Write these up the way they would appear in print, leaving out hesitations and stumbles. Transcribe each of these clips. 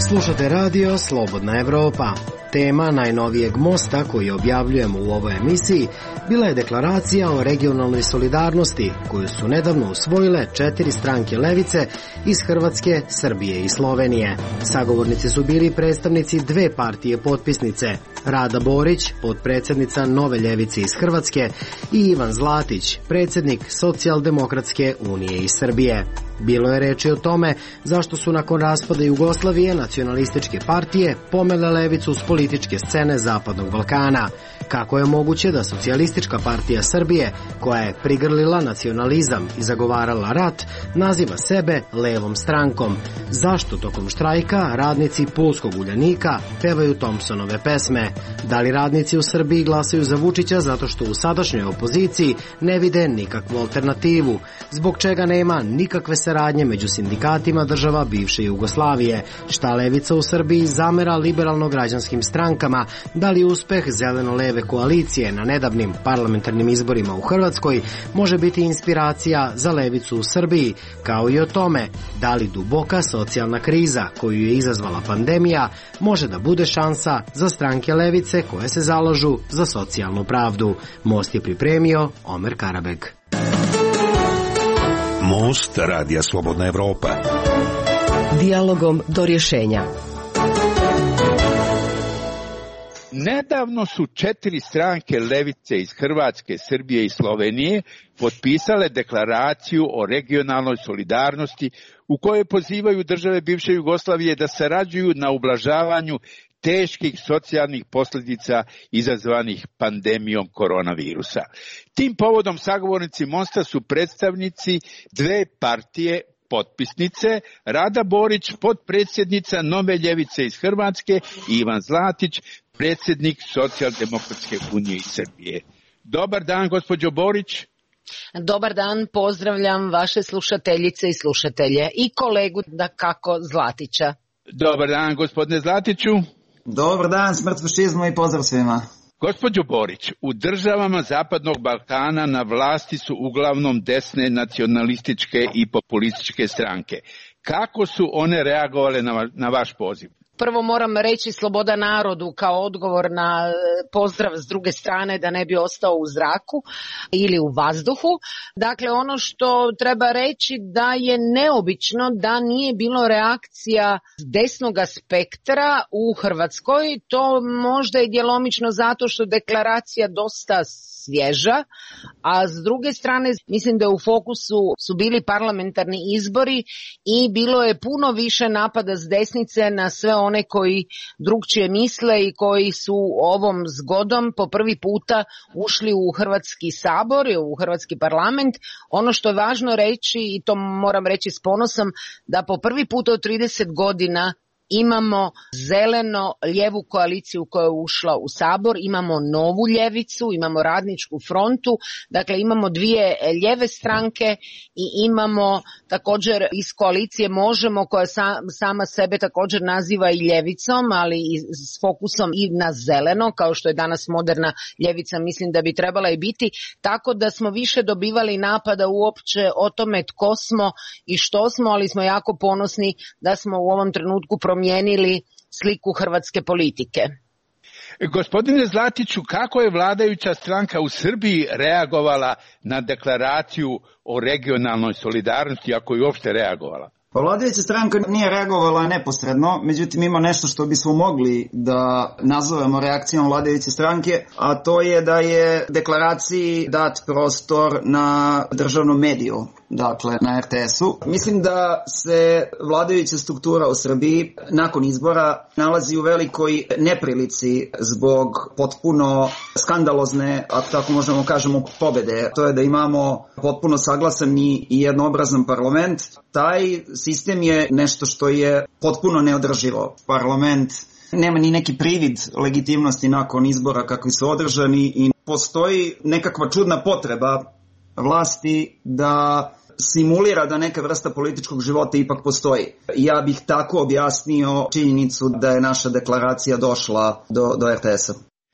Slušate radio Slobodna Evropa. Tema najnovijeg mosta koji objavljujemo u ovoj emisiji bila je deklaracija o regionalnoj solidarnosti koju su nedavno usvojile 4 stranke levice iz Hrvatske, Srbije i Slovenije. Sagovornici su bili predstavnici 2 partije potpisnice, Rada Borić, potpredsjednica Nove ljevice iz Hrvatske, i Ivan Zlatić, predsjednik Socijaldemokratske unije iz Srbije. Bilo je reči o tome zašto su nakon raspada Jugoslavije nacionalističke partije pomele levicu s političke scene Zapadnog Balkana. Kako je moguće da Socijalistička partija Srbije, koja je prigrlila nacionalizam i zagovarala rat, naziva sebe levom strankom? Zašto tokom štrajka radnici Pulskog Uljanika pevaju Thompsonove pesme? Da li radnici u Srbiji glasaju za Vučića zato što u sadašnjoj opoziciji ne vide nikakvu alternativu? Zbog čega nema nikakve saradnje među sindikatima država bivše Jugoslavije? Šta levica u Srbiji zamera liberalno-građanskim strankama? Da li uspeh zeleno-leve koalicije na nedavnim parlamentarnim izborima u Hrvatskoj može biti inspiracija za levicu u Srbiji, kao i o tome da li duboka socijalna kriza koju je izazvala pandemija može da bude šansa za stranke levice koje se zalažu za socijalnu pravdu? Most je pripremio Omer Karabeg. Most radija Slobodna Evropa. Dijalogom do rješenja. Nedavno su 4 stranke levice iz Hrvatske, Srbije i Slovenije potpisale deklaraciju o regionalnoj solidarnosti u kojoj pozivaju države bivše Jugoslavije da sarađuju na ublažavanju teških socijalnih posljedica izazvanih pandemijom koronavirusa. Tim povodom sagovornici Mosta su predstavnici 2 partije potpisnice, Rada Borić, potpredsjednica Nove ljevice iz Hrvatske, i Ivan Zlatić, predsjednik Socijaldemokratske unije iz Srbije. Dobar dan, gospođo Borić. Dobar dan, pozdravljam vaše slušateljice i slušatelje i kolegu dakako Zlatića. Dobar dan, gospodine Zlatiću. Dobar dan, smrt fašizmu i pozdrav svima. Gospođo Borić, u državama Zapadnog Balkana na vlasti su uglavnom desne nacionalističke i populističke stranke. Kako su one reagovale na vaš poziv? Prvo moram reći sloboda narodu kao odgovor na pozdrav s druge strane, da ne bi ostao u zraku ili u vazduhu. Dakle, ono što treba reći da je neobično da nije bilo reakcija desnog spektra u Hrvatskoj. To možda je djelomično zato što deklaracija dosta svježa, a s druge strane mislim da u fokusu su bili parlamentarni izbori i bilo je puno više napada s desnice na sve one koji drugčije misle i koji su ovom zgodom po prvi puta ušli u Hrvatski sabor, u Hrvatski parlament. Ono što je važno reći, i to moram reći s ponosom, da po prvi puta od 30 godina imamo zeleno-ljevu koaliciju koja je ušla u sabor, imamo novu ljevicu, imamo radničku frontu, dakle imamo 2 ljeve stranke i imamo također iz koalicije Možemo, koja sama sebe također naziva i ljevicom, ali i s fokusom i na zeleno, kao što je danas moderna ljevica, mislim da bi trebala i biti, tako da smo više dobivali napada uopće o tome tko smo i što smo, ali smo jako ponosni da smo u ovom trenutku promijenili sliku hrvatske politike. Gospodine Zlatiću, kako je vladajuća stranka u Srbiji reagovala na deklaraciju o regionalnoj solidarnosti, ako je uopšte reagovala? Pa vladajuća stranka nije reagovala neposredno, međutim ima nešto što bismo mogli da nazovemo reakcijom vladajuće stranke, a to je da je deklaraciji dat prostor na državnom mediju, dakle na RTS-u. Mislim da se vladajuća struktura u Srbiji nakon izbora nalazi u velikoj neprilici zbog potpuno skandalozne, ako tako možemo kažemo, pobede. To je da imamo potpuno saglasan i jednoobrazan parlament. Taj sistem je nešto što je potpuno neodrživo. Parlament nema ni neki privid legitimnosti nakon izbora kakvi su održani i postoji nekakva čudna potreba vlasti da simulira da neka vrsta političkog života ipak postoji. Ja bih tako objasnio činjenicu da je naša deklaracija došla do RTS-a.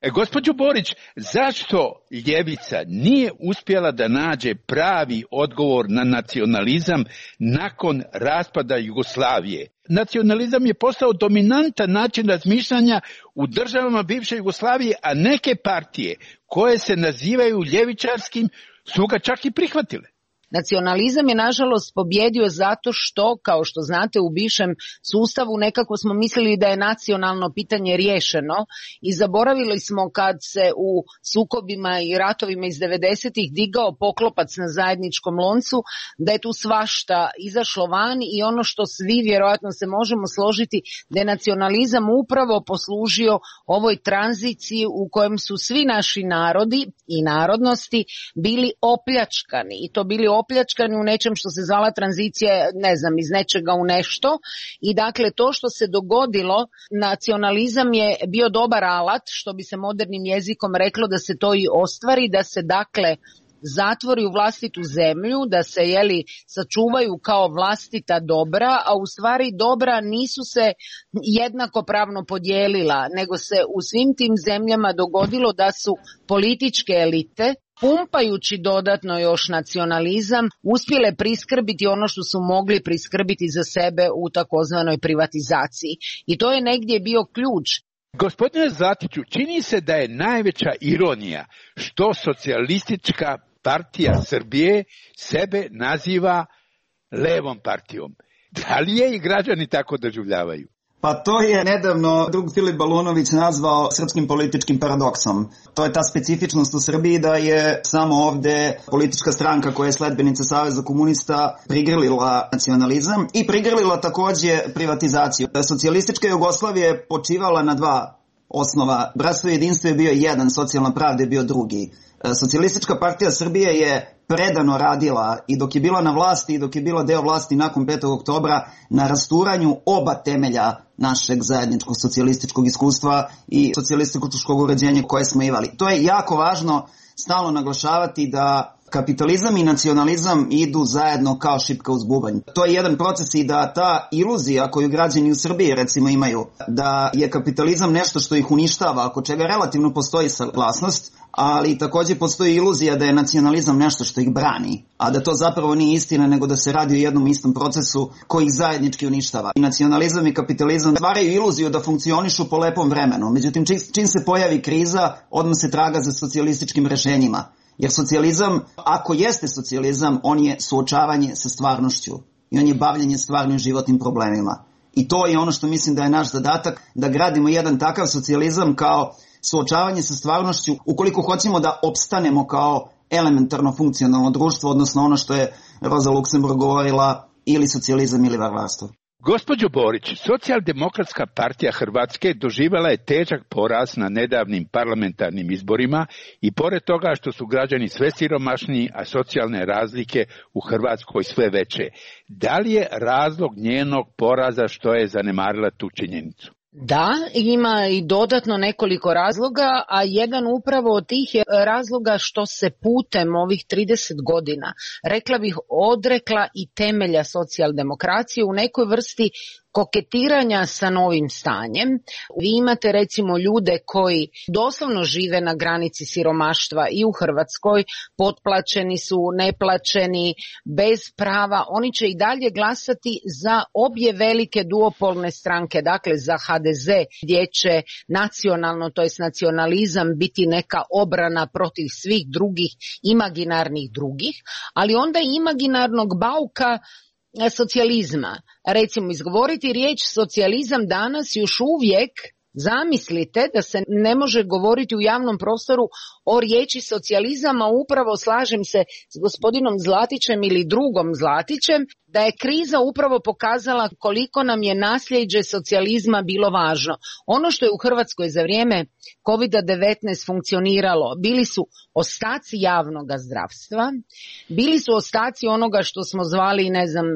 Gospođo Borić, zašto ljevica nije uspjela da nađe pravi odgovor na nacionalizam nakon raspada Jugoslavije? Nacionalizam je postao dominantan način razmišljanja u državama bivše Jugoslavije, a neke partije koje se nazivaju ljevičarskim su ga čak i prihvatile. Nacionalizam je nažalost pobjedio zato što, kao što znate, u bivšem sustavu nekako smo mislili da je nacionalno pitanje riješeno i zaboravili smo kad se u sukobima i ratovima iz 90-ih digao poklopac na zajedničkom loncu, da je tu svašta izašlo van i ono što svi vjerojatno se možemo složiti da je nacionalizam upravo poslužio ovoj tranziciji u kojem su svi naši narodi i narodnosti bili opljačkani i to bili opljačkani u nečem što se zvala tranzicija, ne znam, iz nečega u nešto i dakle to što se dogodilo, nacionalizam je bio dobar alat, što bi se modernim jezikom reklo da se to i ostvari, da se dakle zatvori u vlastitu zemlju, da se sačuvaju kao vlastita dobra, a u stvari dobra nisu se jednakopravno podijelila, nego se u svim tim zemljama dogodilo da su političke elite, pumpajući dodatno još nacionalizam, uspjele priskrbiti ono što su mogli priskrbiti za sebe u takozvanoj privatizaciji. I to je negdje bio ključ. Gospodine Zlatiću, čini se da je najveća ironija što Socijalistička partija Srbije sebe naziva levom partijom. Da li je i građani tako doživljavaju? Pa to je nedavno drug Filip Balunović nazvao srpskim političkim paradoksom. To je ta specifičnost u Srbiji da je samo ovde politička stranka koja je sledbenica Saveza komunista prigrlila nacionalizam i prigrlila takođe privatizaciju. Socijalistička Jugoslavija je počivala na dva osnova. Bratstvo i jedinstvo je bio jedan, socijalna pravda je bio drugi. Socijalistička partija Srbije je predano radila i dok je bila na vlasti i dok je bila deo vlasti nakon 5. oktobra na rasturanju oba temelja našeg zajedničkog socijalističkog iskustva i socijalističkog uređenja koje smo imali. To je jako važno stalno naglašavati da kapitalizam i nacionalizam idu zajedno kao šipka uz bubanj. To je jedan proces i da ta iluzija koju građani u Srbiji recimo imaju, da je kapitalizam nešto što ih uništava, oko čega relativno postoji saglasnost, ali takođe postoji iluzija da je nacionalizam nešto što ih brani, a da to zapravo nije istina, nego da se radi o jednom istom procesu koji ih zajednički uništava. I nacionalizam i kapitalizam stvaraju iluziju da funkcionišu po lepom vremenu, međutim čim se pojavi kriza, odmah se traga za socijalističkim rešenjima. Jer socijalizam, ako jeste socijalizam, on je suočavanje sa stvarnošću i on je bavljenje stvarnim životnim problemima. I to je ono što mislim da je naš zadatak, da gradimo jedan takav socijalizam kao suočavanje sa stvarnošću ukoliko hoćemo da opstanemo kao elementarno funkcionalno društvo, odnosno ono što je Rosa Luxemburg govorila, ili socijalizam ili varvarstvo. Gospođo Borić, Socijaldemokratska partija Hrvatske doživjela je težak poraz na nedavnim parlamentarnim izborima i pored toga što su građani sve siromašniji, a socijalne razlike u Hrvatskoj sve veće. Da li je razlog njenog poraza što je zanemarila tu činjenicu? Da, ima i dodatno nekoliko razloga, a jedan upravo od tih je razloga što se putem ovih 30 godina, rekla bih, odrekla i temelja socijaldemokracije u nekoj vrsti koketiranja sa novim stanjem. Vi imate recimo ljude koji doslovno žive na granici siromaštva i u Hrvatskoj, potplaćeni su, neplaćeni, bez prava. Oni će i dalje glasati za obje velike duopolne stranke, dakle za HDZ, gdje će nacionalno, to jest nacionalizam, biti neka obrana protiv svih drugih imaginarnih drugih, ali onda imaginarnog bauka socijalizma. Recimo, izgovoriti riječ socijalizam danas još uvijek, zamislite da se ne može govoriti u javnom prostoru o riječi socijalizam, a upravo slažem se s gospodinom Zlatićem ili drugom Zlatićem, da je kriza upravo pokazala koliko nam je nasljeđe socijalizma bilo važno. Ono što je u Hrvatskoj za vrijeme COVID-19 funkcioniralo, bili su ostaci javnog zdravstva, bili su ostaci onoga što smo zvali,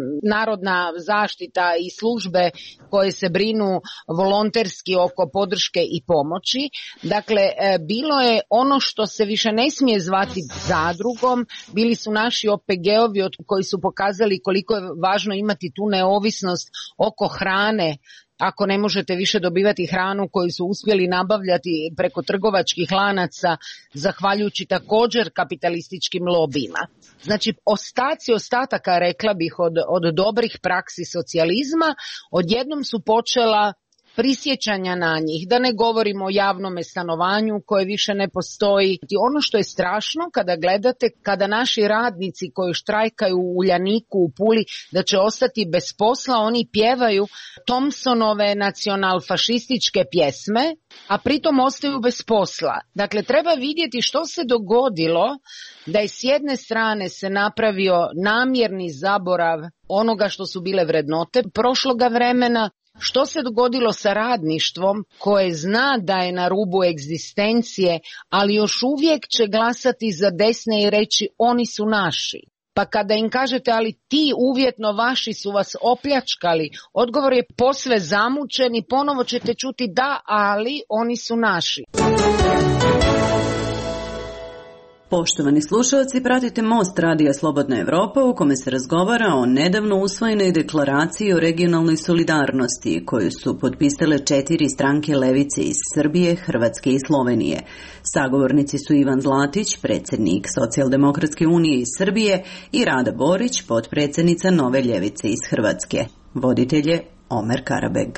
narodna zaštita i službe koje se brinu volonterski oko podrške i pomoći. Dakle, bilo je ono što se više ne smije zvati zadrugom, bili su naši OPG-ovi koji su pokazali koliko je važno imati tu neovisnost oko hrane, ako ne možete više dobivati hranu koju su uspjeli nabavljati preko trgovačkih lanaca, zahvaljujući također kapitalističkim lobijima. Znači, ostataka, rekla bih, od dobrih praksi socijalizma, odjednom su počela prisjećanja na njih, da ne govorimo o javnome stanovanju koje više ne postoji. Ono što je strašno kada gledate, kada naši radnici koji štrajkaju u Uljaniku, u Puli, da će ostati bez posla, oni pjevaju Thompsonove nacionalfašističke pjesme, a pritom ostaju bez posla. Dakle, treba vidjeti što se dogodilo da je s jedne strane se napravio namjerni zaborav onoga što su bile vrednote prošloga vremena, što se dogodilo sa radništvom koje zna da je na rubu egzistencije, ali još uvijek će glasati za desne i reći oni su naši. Pa kada im kažete ali ti uvjetno vaši su vas opljačkali, odgovor je posve zamućen i ponovo ćete čuti da, ali oni su naši. Poštovani slušalci, pratite Most Radija Slobodna Evropa u kome se razgovara o nedavno usvojenoj deklaraciji o regionalnoj solidarnosti koju su potpisale 4 stranke levice iz Srbije, Hrvatske i Slovenije. Sagovornici su Ivan Zlatić, predsjednik Socijaldemokratske unije iz Srbije, i Rada Borić, potpredsjednica Nove ljevice iz Hrvatske. Voditelj je Omer Karabeg.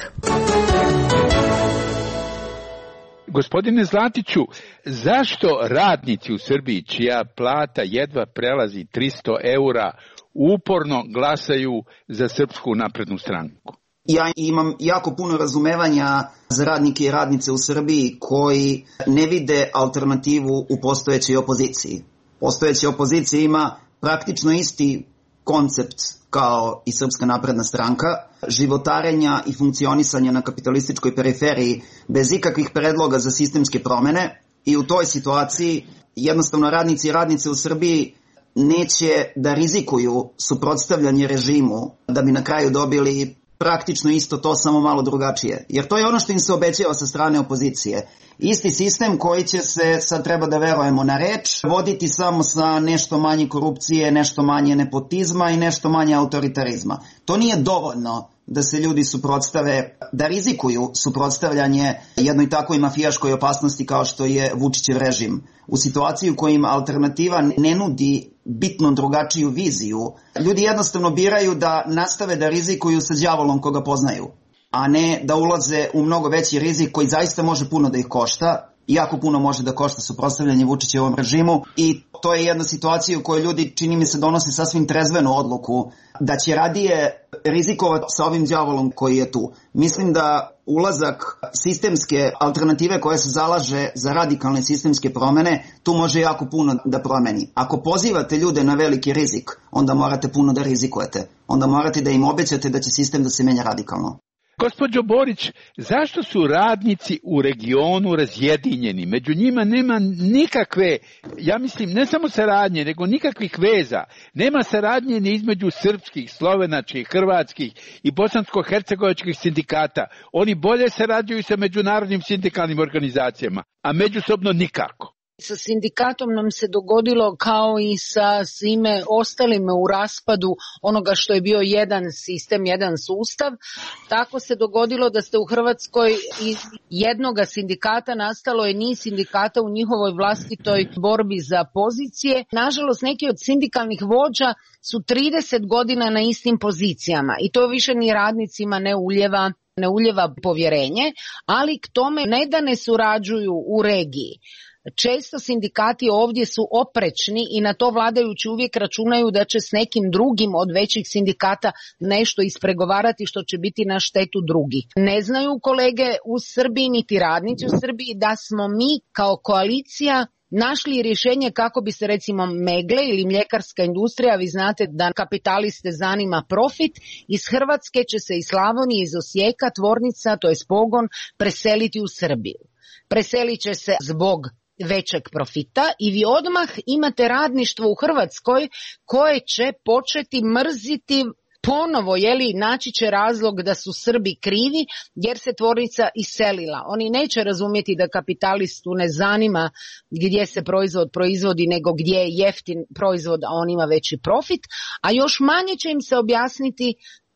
Gospodine Zlatiću, zašto radnici u Srbiji, čija plata jedva prelazi 300 eura, uporno glasaju za Srpsku naprednu stranku? Ja imam jako puno razumevanja za radnike i radnice u Srbiji koji ne vide alternativu u postojećoj opoziciji. Postojeća opozicija ima praktično isti koncept kao i Srpska napredna stranka, životarenja i funkcionisanja na kapitalističkoj periferiji bez ikakvih predloga za sistemske promene, i u toj situaciji jednostavno radnici i radnice u Srbiji neće da rizikuju suprotstavljanje režimu da bi na kraju dobili praktično isto to, samo malo drugačije. Jer to je ono što im se obećava sa strane opozicije. Isti sistem koji će se, sad treba da verujemo na reč, voditi samo sa nešto manje korupcije, nešto manje nepotizma i nešto manje autoritarizma. To nije dovoljno da se ljudi suprotstave, da rizikuju suprotstavljanje jednoj takvoj mafijaškoj opasnosti kao što je Vučićev režim. U situaciji u kojim alternativa ne nudi bitno drugačiju viziju, ljudi jednostavno biraju da nastave da rizikuju sa đavolom koga poznaju, a ne da ulaze u mnogo veći rizik koji zaista može puno da ih košta. Jako puno može da košta suprotstavljanje Vučićevom režimu, i to je jedna situacija u kojoj ljudi, čini mi se, donose sasvim trezvenu odluku da će radije rizikovati sa ovim đavolom koji je tu. Mislim da ulazak sistemske alternative koja se zalaže za radikalne sistemske promene tu može jako puno da promeni. Ako pozivate ljude na veliki rizik, onda morate puno da rizikujete. Onda morate da im obećate da će sistem da se menja radikalno. Gospođo Borić, zašto su radnici u regionu razjedinjeni? Među njima nema nikakve, ja mislim, ne samo saradnje, nego nikakvih veza. Nema saradnje ni između srpskih, slovenačkih, hrvatskih i bosansko-hercegovačkih sindikata. Oni bolje sarađuju sa međunarodnim sindikalnim organizacijama, a međusobno nikako. Sa sindikatom nam se dogodilo kao i sa svime ostalime u raspadu onoga što je bio jedan sistem, jedan sustav. Tako se dogodilo da ste u Hrvatskoj iz jednoga sindikata nastalo je niz sindikata u njihovoj vlastitoj borbi za pozicije. Nažalost, neki od sindikalnih vođa su 30 godina na istim pozicijama i to više ni radnicima ne uljeva povjerenje, ali k tome ne da ne surađuju u regiji. Često sindikati ovdje su oprečni i na to vladajući uvijek računaju da će s nekim drugim od većih sindikata nešto ispregovarati što će biti na štetu drugih. Ne znaju kolege u Srbiji niti radnici u Srbiji da smo mi kao koalicija našli rješenje kako bi se recimo Megle ili mljekarska industrija, vi znate da kapitaliste zanima profit, iz Hrvatske će se iz Slavonije, iz Osijeka tvornica, to je pogon, preseliti u Srbiju. Preselit će se zbog većeg profita i vi odmah imate radništvo u Hrvatskoj koje će početi mrziti ponovo, naći će razlog da su Srbi krivi jer se tvornica iselila. Oni neće razumjeti da kapitalistu ne zanima gdje se proizvod proizvodi nego gdje je jeftin proizvod, a on ima veći profit, a još manje će im se objasniti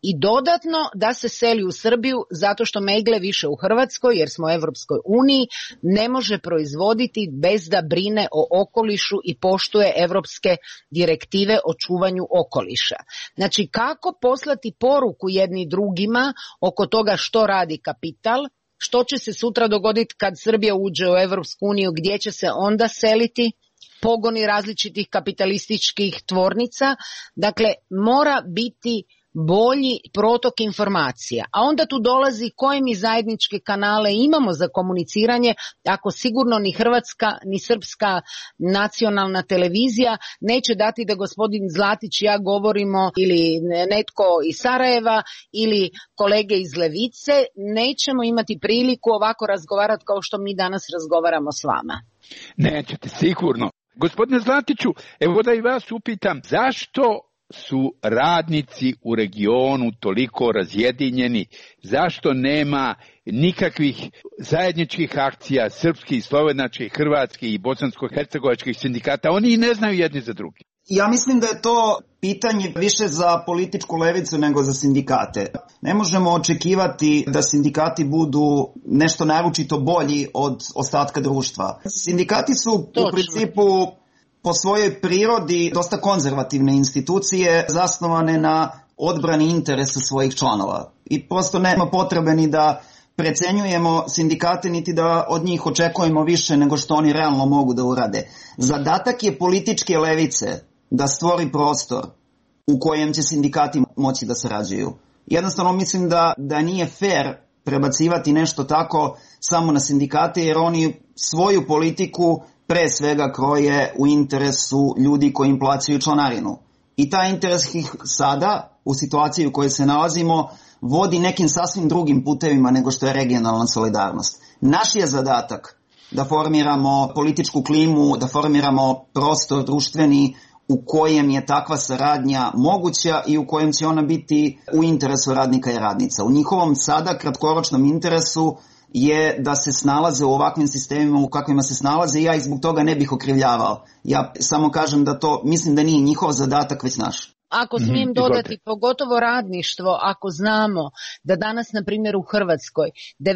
i dodatno da se seli u Srbiju zato što Megle više u Hrvatskoj, jer smo u Evropskoj uniji, ne može proizvoditi bez da brine o okolišu i poštuje evropske direktive o čuvanju okoliša. Znači, kako poslati poruku jedni drugima oko toga što radi kapital, što će se sutra dogoditi kad Srbija uđe u Evropsku uniju, gdje će se onda seliti pogoni različitih kapitalističkih tvornica. Dakle, mora biti bolji protok informacija. A onda tu dolazi koje mi zajedničke kanale imamo za komuniciranje, ako sigurno ni hrvatska ni srpska nacionalna televizija neće dati da gospodin Zlatić i ja govorimo, ili netko iz Sarajeva ili kolege iz Levice, nećemo imati priliku ovako razgovarati kao što mi danas razgovaramo s vama. Nećete sigurno. Gospodine Zlatiću, evo da i vas upitam, zašto su radnici u regionu toliko razjedinjeni, zašto nema nikakvih zajedničkih akcija srpskih, slovenačkih, hrvatskih i bosansko-hercegovačkih sindikata? Oni i ne znaju jedni za drugi. Ja mislim da je to pitanje više za političku levicu nego za sindikate. Ne možemo očekivati da sindikati budu nešto naročito bolji od ostatka društva. Sindikati su u principu po svojoj prirodi dosta konzervativne institucije zasnovane na odbrani interesa svojih članova. I prosto nema potrebe ni da precenjujemo sindikate niti da od njih očekujemo više nego što oni realno mogu da urade. Zadatak je političke levice da stvori prostor u kojem će sindikati moći da sarađuju. Jednostavno mislim da nije fair prebacivati nešto tako samo na sindikate, jer oni svoju politiku pre svega kroje u interesu ljudi koji im plaćaju članarinu. I taj interes ih sada, u situaciji u kojoj se nalazimo, vodi nekim sasvim drugim putevima nego što je regionalna solidarnost. Naš je zadatak da formiramo političku klimu, da formiramo prostor društveni u kojem je takva saradnja moguća i u kojem će ona biti u interesu radnika i radnica. U njihovom sada kratkoročnom interesu je da se snalaze u ovakvim sistemima u kakvima se snalaze i ja ih zbog toga ne bih okrivljavao. Ja samo kažem da to mislim da nije njihov zadatak, već naš. Ako smijem dodati, pogotovo radništvo, ako znamo da danas, na primjer u Hrvatskoj,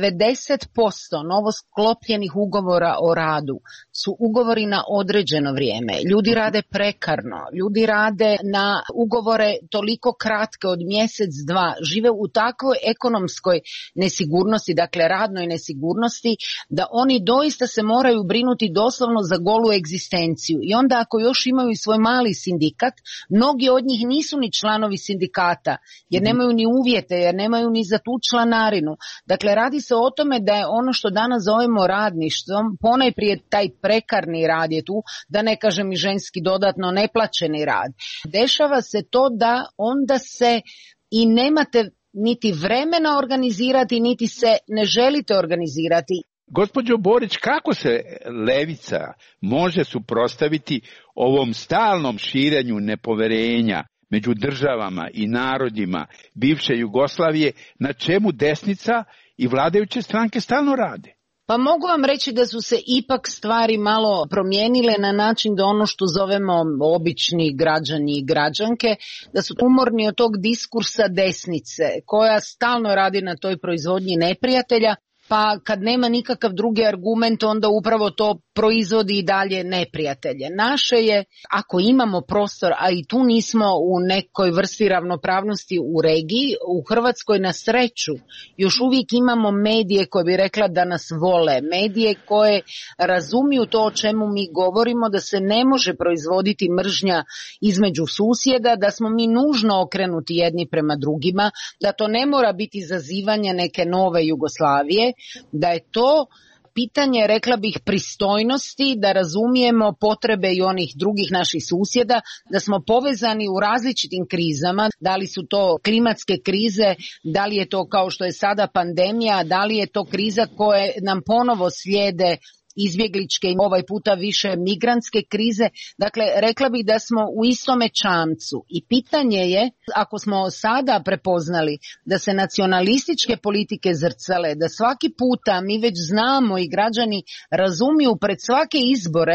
90% novosklopljenih ugovora o radu su ugovori na određeno vrijeme. Ljudi rade prekarno, ljudi rade na ugovore toliko kratke od mjesec, dva, žive u takvoj ekonomskoj nesigurnosti, dakle radnoj nesigurnosti, da oni doista se moraju brinuti doslovno za golu egzistenciju. I onda ako još imaju svoj mali sindikat, mnogi od njih nisu ni članovi sindikata, jer nemaju ni uvjete, jer nemaju ni za tu članarinu. Dakle, radi se o tome da je ono što danas zovemo radništvom, ponajprije taj prekarni rad je tu, da ne kažem i ženski dodatno neplaćeni rad. Dešava se to da onda se i nemate niti vremena organizirati, niti se ne želite organizirati. Gospođo Borić, kako se levica može suprotstaviti ovom stalnom širenju nepoverenja među državama i narodima bivše Jugoslavije, na čemu desnica i vladajuće stranke stalno rade? Pa mogu vam reći da su se ipak stvari malo promijenile na način da ono što zovemo obični građani i građanke, da su umorni od tog diskursa desnice koja stalno radi na toj proizvodnji neprijatelja, pa kad nema nikakav drugi argument, onda upravo to proizvodi i dalje neprijatelje. Naše je, ako imamo prostor, a i tu nismo u nekoj vrsti ravnopravnosti u regiji, u Hrvatskoj na sreću još uvijek imamo medije koje bi rekla da nas vole, medije koje razumiju to o čemu mi govorimo, da se ne može proizvoditi mržnja između susjeda, da smo mi nužno okrenuti jedni prema drugima, da to ne mora biti zazivanje neke nove Jugoslavije, da je to pitanje, rekla bih, pristojnosti, da razumijemo potrebe i onih drugih naših susjeda, da smo povezani u različitim krizama, da li su to klimatske krize, da li je to kao što je sada pandemija, da li je to kriza koje nam ponovo slijede izbjegličke i ovaj puta više migrantske krize. Dakle, rekla bih da smo u istome čamcu i pitanje je, ako smo sada prepoznali da se nacionalističke politike zrcale, da svaki puta mi već znamo i građani razumiju pred svake izbore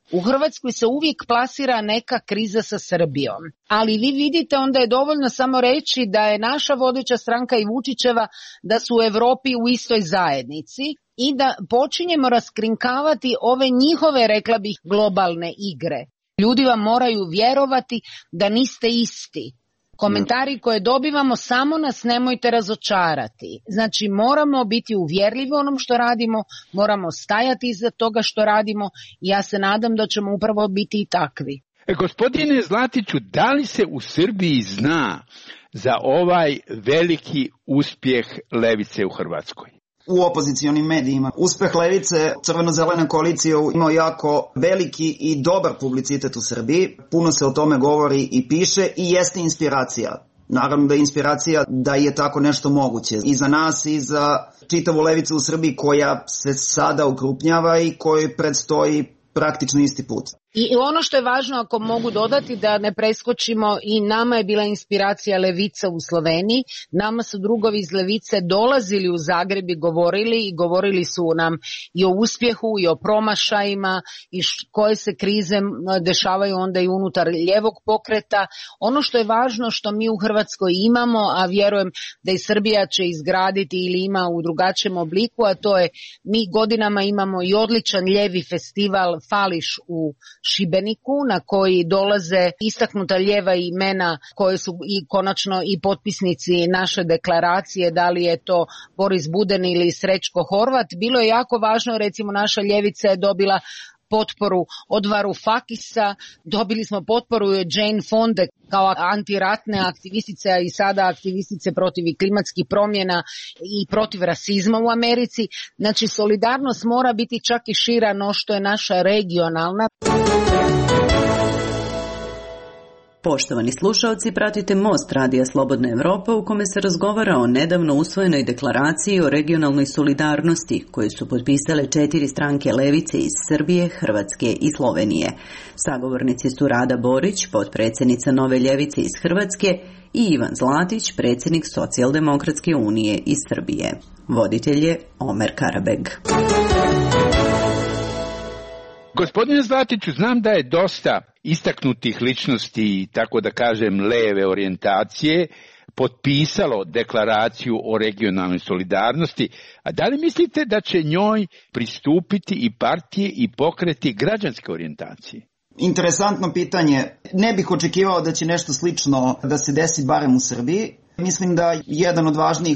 U Hrvatskoj se uvijek plasira neka kriza sa Srbijom, ali vi vidite, onda je dovoljno samo reći da je naša vodeća stranka i Vučićeva da su u Europi u istoj zajednici i da počinjemo raskrinkavati ove njihove, rekla bih, globalne igre. Ljudi vam moraju vjerovati da niste isti. Komentari koje dobivamo, samo nas nemojte razočarati. Znači, moramo biti uvjerljivi u onom što radimo, moramo stajati iza toga što radimo i ja se nadam da ćemo upravo biti i takvi. Gospodine Zlatiću, da li se u Srbiji zna za ovaj veliki uspjeh levice u Hrvatskoj? U opozicionim medijima. Uspeh levice, crveno-zelena koalicija imao jako veliki i dobar publicitet u Srbiji. Puno se o tome govori i piše i jeste inspiracija. Naravno da je inspiracija da je tako nešto moguće. I za nas i za čitavu levicu u Srbiji koja se sada ukrupnjava i kojoj predstoji praktično isti put. I ono što je važno, ako mogu dodati, da ne preskočimo, i nama je bila inspiracija levica u Sloveniji. Nama su drugovi iz levice dolazili u Zagreb i govorili su nam i o uspjehu i o promašajima i koje se krize dešavaju onda i unutar ljevog pokreta. Ono što je važno, što mi u Hrvatskoj imamo, a vjerujem da i Srbija će izgraditi ili ima u drugačijem obliku, a to je, mi godinama imamo i odličan ljevi festival Fališ u Šibeniku, na koji dolaze istaknuta lijeva imena koje su i konačno i potpisnici naše deklaracije, da li je to Boris Buden ili Srećko Horvat. Bilo je jako važno, recimo naša ljevica je dobila potporu od Varoufakisa, dobili smo potporu Jane Fonda kao antiratne aktivistice i sada aktivistice protiv klimatskih promjena i protiv rasizma u Americi. Znači, solidarnost mora biti čak i šira no što je naša regionalna. Poštovani slušalci, pratite Most Radija Slobodna Evropa u kome se razgovara o nedavno usvojenoj deklaraciji o regionalnoj solidarnosti koju su potpisale 4 stranke levice iz Srbije, Hrvatske i Slovenije. Sagovornici su Rada Borić, potpredsjednica Nove ljevice iz Hrvatske, i Ivan Zlatić, predsjednik Socijaldemokratske unije iz Srbije. Voditelj je Omer Karabeg. Gospodine Zlatiću, znam da je dosta istaknutih ličnosti, tako da kažem leve orijentacije, potpisalo deklaraciju o regionalnoj solidarnosti, a da li mislite da će njoj pristupiti i partije i pokreti građanske orijentacije? Interesantno pitanje. Ne bih očekivao da će nešto slično da se desi barem u Srbiji. Mislim da jedan od važnijih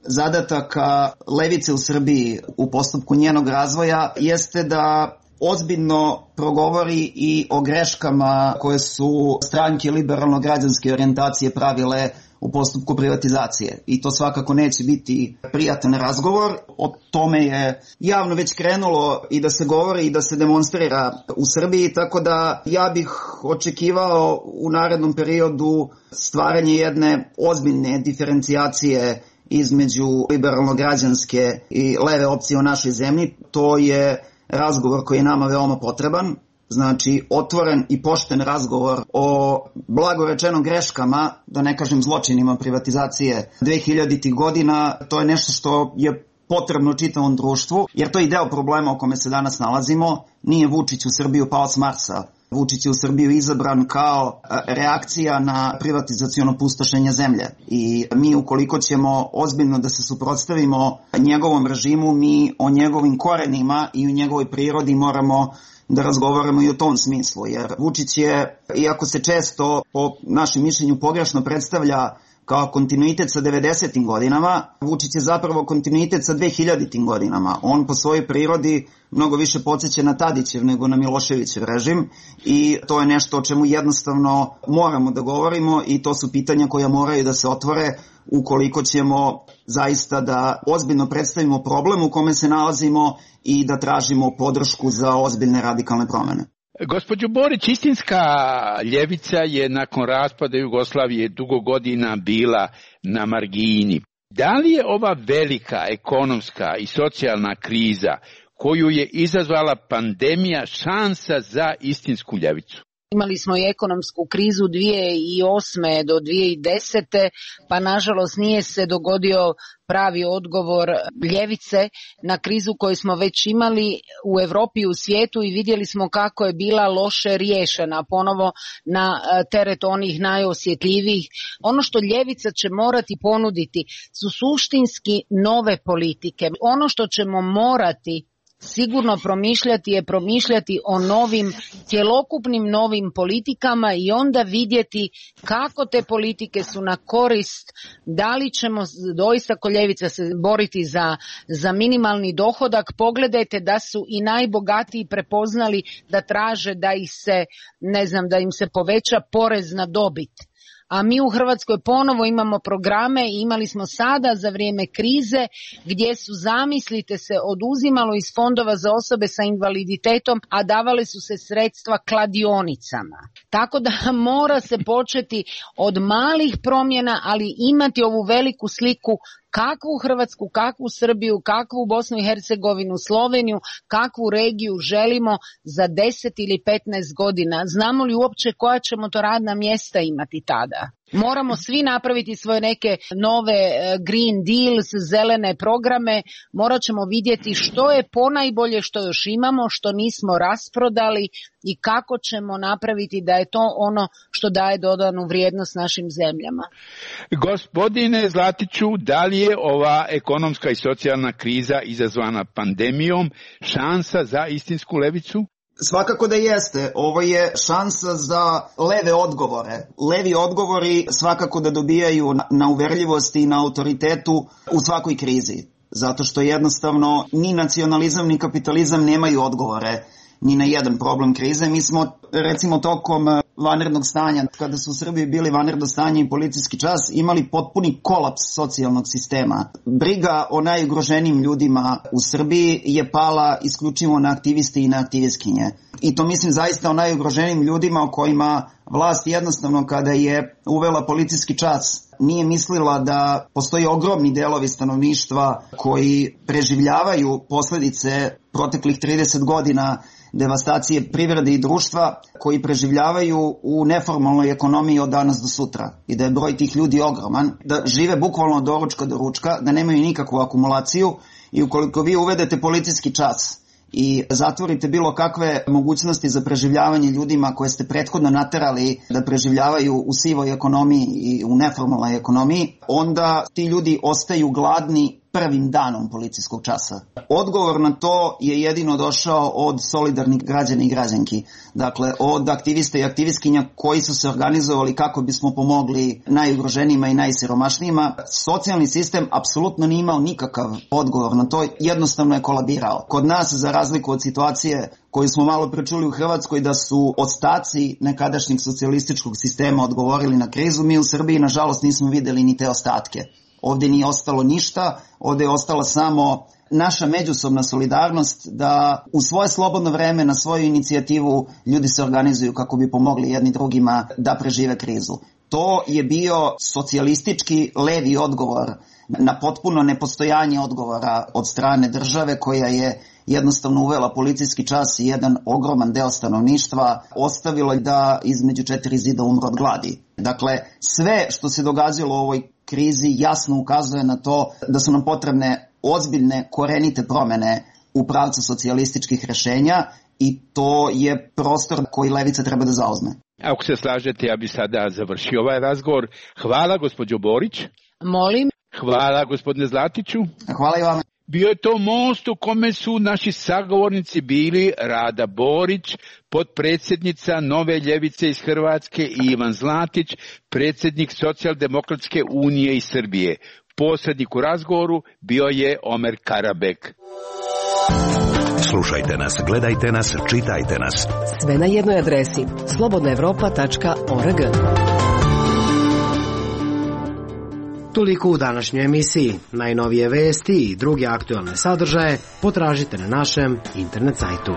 zadataka levice u Srbiji u postupku njenog razvoja jeste da ozbiljno progovori i o greškama koje su stranke liberalno-građanske orijentacije pravile u postupku privatizacije. I to svakako neće biti prijatan razgovor. O tome je javno već krenulo i da se govori i da se demonstrira u Srbiji, tako da ja bih očekivao u narednom periodu stvaranje jedne ozbiljne diferencijacije između liberalno-građanske i leve opcije u našoj zemlji. To je razgovor koji je nama veoma potreban, znači otvoren i pošten razgovor o blagorečenom greškama, da ne kažem zločinima privatizacije 2000-ih godina. To je nešto što je potrebno čitavom društvu, jer to je i deo problema o kome se danas nalazimo. Nije Vučić u Srbiju pao s Marsa. Vučić je u Srbiju izabran kao reakcija na privatizaciono pustošenje zemlje. I mi, ukoliko ćemo ozbiljno da se suprotstavimo njegovom režimu, mi o njegovim korenima i o njegovoj prirodi moramo da razgovaramo i o tom smislu. Jer Vučić je, iako se često po našem mišljenju pogrešno predstavlja kao kontinuitet sa 90. godinama, Vučić je zapravo kontinuitet sa 2000. godinama. On po svojoj prirodi mnogo više podsjeća na Tadićev nego na Miloševićev režim i to je nešto o čemu jednostavno moramo da govorimo i to su pitanja koja moraju da se otvore ukoliko ćemo zaista da ozbiljno predstavimo problem u kome se nalazimo i da tražimo podršku za ozbiljne radikalne promene. Gospođo Borić, istinska ljevica je nakon raspada Jugoslavije dugo godina bila na margini. Da li je ova velika ekonomska i socijalna kriza koju je izazvala pandemija šansa za istinsku ljevicu? Imali smo i ekonomsku krizu 2008. do 2010. pa nažalost nije se dogodio pravi odgovor ljevice na krizu koju smo već imali u Europi i u svijetu i vidjeli smo kako je bila loše riješena ponovo na teret onih najosjetljivijih. Ono što ljevica će morati ponuditi su suštinski nove politike. Ono što ćemo morati sigurno promišljati o novim, cjelokupnim novim politikama i onda vidjeti kako te politike su na korist, da li ćemo doista ko ljevica se boriti za minimalni dohodak. Pogledajte da su i najbogatiji prepoznali da traže da ih se, da im se poveća porez na dobit. A mi u Hrvatskoj ponovo imamo programe i imali smo sada za vrijeme krize gdje su, zamislite se, oduzimalo iz fondova za osobe sa invaliditetom, a davale su se sredstva kladionicama. Tako da mora se početi od malih promjena, ali imati ovu veliku sliku kakvu Hrvatsku, kakvu Srbiju, kakvu Bosnu i Hercegovinu, Sloveniju, kakvu regiju želimo za 10 ili 15 godina. Znamo li uopće koja ćemo to radna mjesta imati tada? Moramo svi napraviti svoje neke nove Green Deals, zelene programe, morat ćemo vidjeti što je ponajbolje što još imamo, što nismo rasprodali i kako ćemo napraviti da je to ono što daje dodanu vrijednost našim zemljama. Gospodine Zlatiću, da li je ova ekonomska i socijalna kriza izazvana pandemijom šansa za istinsku levicu? Svakako da jeste. Ovo je šansa za leve odgovore. Levi odgovori svakako da dobijaju na uverljivosti i na autoritetu u svakoj krizi. Zato što jednostavno ni nacionalizam ni kapitalizam nemaju odgovore ni na jedan problem krize. Mi smo recimo tokom vanrednog stanja, kada su u Srbiji bili vanredno stanje i policijski čas, imali potpuni kolaps socijalnog sistema. Briga o najugroženijim ljudima u Srbiji je pala isključivo na aktiviste i na aktivistkinje. I to mislim zaista o najugroženijim ljudima o kojima vlast jednostavno kada je uvela policijski čas nije mislila da postoji ogromni delovi stanovništva koji preživljavaju posledice proteklih 30 godina devastacije privrede i društva, koji preživljavaju u neformalnoj ekonomiji od danas do sutra i da je broj tih ljudi ogroman, da žive bukvalno od doručka do ručka, da nemaju nikakvu akumulaciju i ukoliko vi uvedete policijski čas i zatvorite bilo kakve mogućnosti za preživljavanje ljudima koje ste prethodno naterali da preživljavaju u sivoj ekonomiji i u neformalnoj ekonomiji, onda ti ljudi ostaju gladni prvim danom policijskog časa. Odgovor na to je jedino došao od solidarnih građana i građanki. Dakle, od aktivista i aktivistkinja koji su se organizovali kako bismo pomogli najugroženijima i najsiromašnijima. Socijalni sistem apsolutno nije imao nikakav odgovor na to, jednostavno je kolabirao. Kod nas, za razliku od situacije koju smo malo prečuli u Hrvatskoj, da su ostaci nekadašnjeg socijalističkog sistema odgovorili na krizu, mi u Srbiji nažalost nismo videli ni te ostatke. Ovdje nije ostalo ništa, ovdje je ostala samo naša međusobna solidarnost da u svoje slobodno vreme, na svoju inicijativu ljudi se organizuju kako bi pomogli jedni drugima da prežive krizu. To je bio socijalistički levi odgovor na potpuno nepostojanje odgovora od strane države koja je jednostavno uvela policijski čas i jedan ogroman deo stanovništva ostavilo da između 4 zida umre od gladi. Dakle, sve što se događalo u ovoj krizi jasno ukazuje na to da su nam potrebne ozbiljne, korenite promene u pravcu socijalističkih rješenja i to je prostor koji levica treba da zauzme. Ako se slažete, ja bih sada završio ovaj razgovor. Hvala, gospođo Borić. Molim. Hvala, gospodine Zlatiću. Hvala i vama. Bio je to most u kome su naši sagovornici bili Rada Borić, potpredsjednica Nove ljevice iz Hrvatske, i Ivan Zlatić, predsjednik Socijaldemokratske unije iz Srbije. Posrednik u razgovoru bio je Omer Karabek. Slušajte nas, gledajte nas, čitajte nas. Sve na jednoj adresi slobodnaevropa.org. Toliko u današnjoj emisiji. Najnovije vesti i druge aktualne sadržaje potražite na našem internet sajtu.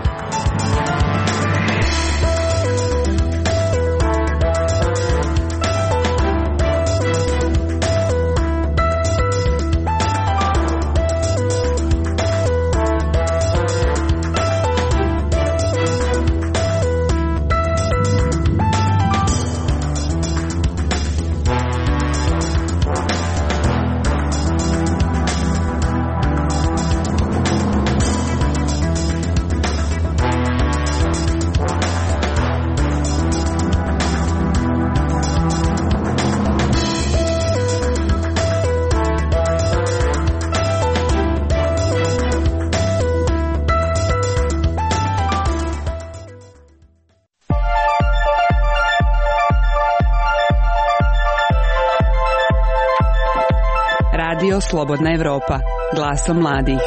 Radio Slobodna Evropa, glasom mladih.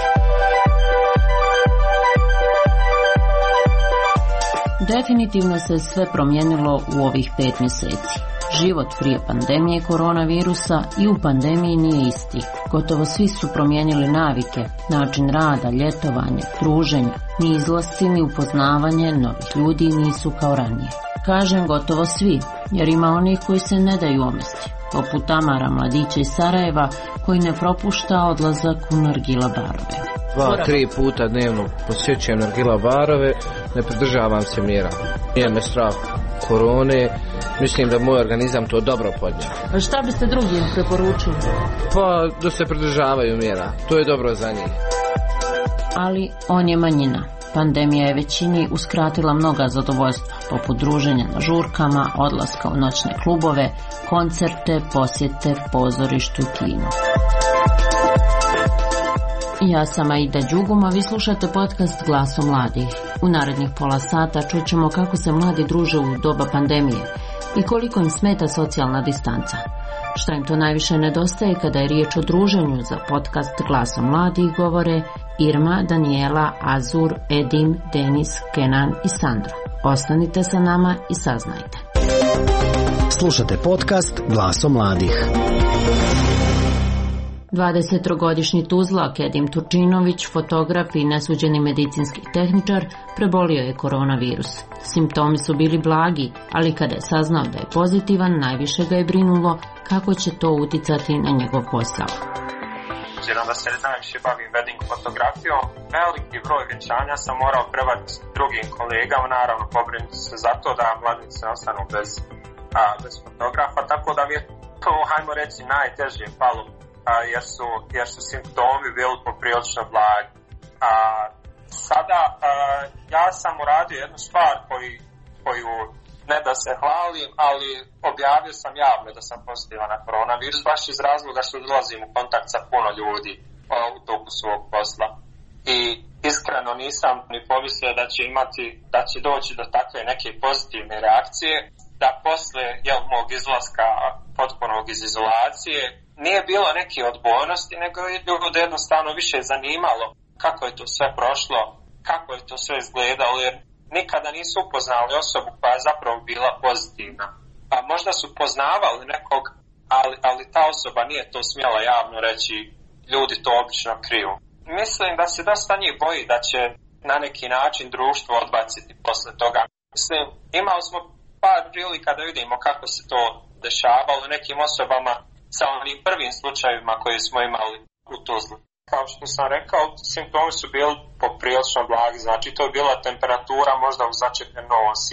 Definitivno se sve promijenilo u ovih 5 mjeseci. Život prije pandemije koronavirusa i u pandemiji nije isti. Gotovo svi su promijenili navike, način rada, ljetovanje, druženja. Ni izlasci ni upoznavanje novih ljudi nisu kao ranije. Kažem gotovo svi, jer ima onih koji se ne daju omesti, poput Tamara, mladića iz Sarajeva, koji ne propušta odlazak u nargila barove. 2-3 puta dnevno posjećujem nargila barove, ne pridržavam se mjera. Nije me strah korone, mislim da moj organizam to dobro podnio. A šta biste drugim preporučili? Pa da se pridržavaju mjera, to je dobro za njih. Ali on je manjina. Pandemija je većini uskratila mnoga zadovoljstva, poput druženja na žurkama, odlaska u noćne klubove, koncerte, posjete, pozorištu, kinu. Ja sam Aida Đugum, a vi slušate podcast Glasom mladih. U narednih pola sata čućemo kako se mladi druže u doba pandemije i koliko im smeta socijalna distanca. Šta im to najviše nedostaje kada je riječ o druženju? Za podcast Glasom mladih govore Irma, Daniela, Azur, Edin, Denis, Kenan i Sandra. Ostanite sa nama i saznajte. Slušate podcast Glasom mladih. 23-godišnji Tuzlak Edim Turčinović, fotograf i nesuđeni medicinski tehničar, prebolio je koronavirus. Simptomi su bili blagi, ali kada je saznao da je pozitivan, najviše ga je brinulo kako će to uticati na njegov posao. Obzirom da se najviše bavim wedding fotografijom, veliki broj vjenčanja sam morao prebaciti drugim kolegama, naravno pobrinuti se za to da mladnici ne ostanu bez fotografa, tako da mi je to, hajmo reći, najteže palo. Jer su simptomi bili poprilično blagi. Sada ja sam uradio jednu stvar koju ne da se hvalim, ali objavio sam javno da sam pozitivan na koronavirus, baš iz razloga što dolazim u kontakt sa puno ljudi u toku svog posla. I iskreno nisam ni pomislio da će doći do takve neke pozitivne reakcije, da posle mog izlaska potpunog iz izolacije nije bilo neke odbojnosti, nego je ljude jednostavno više zanimalo kako je to sve prošlo, kako je to sve izgledalo, jer nikada nisu upoznali osobu koja je zapravo bila pozitivna. Pa možda su poznavali nekog, ali ta osoba nije to smjela javno reći, ljudi to obično kriju. Mislim da se dosta njih boji da će na neki način društvo odbaciti posle toga. Mislim, imali smo par prilika da vidimo kako se to dešavalo nekim osobama sa onim prvim slučajevima koje smo imali u Tuzli. Kao što sam rekao, simptomi su bili poprilično blagi, znači to je bila temperatura možda u začetne nosi,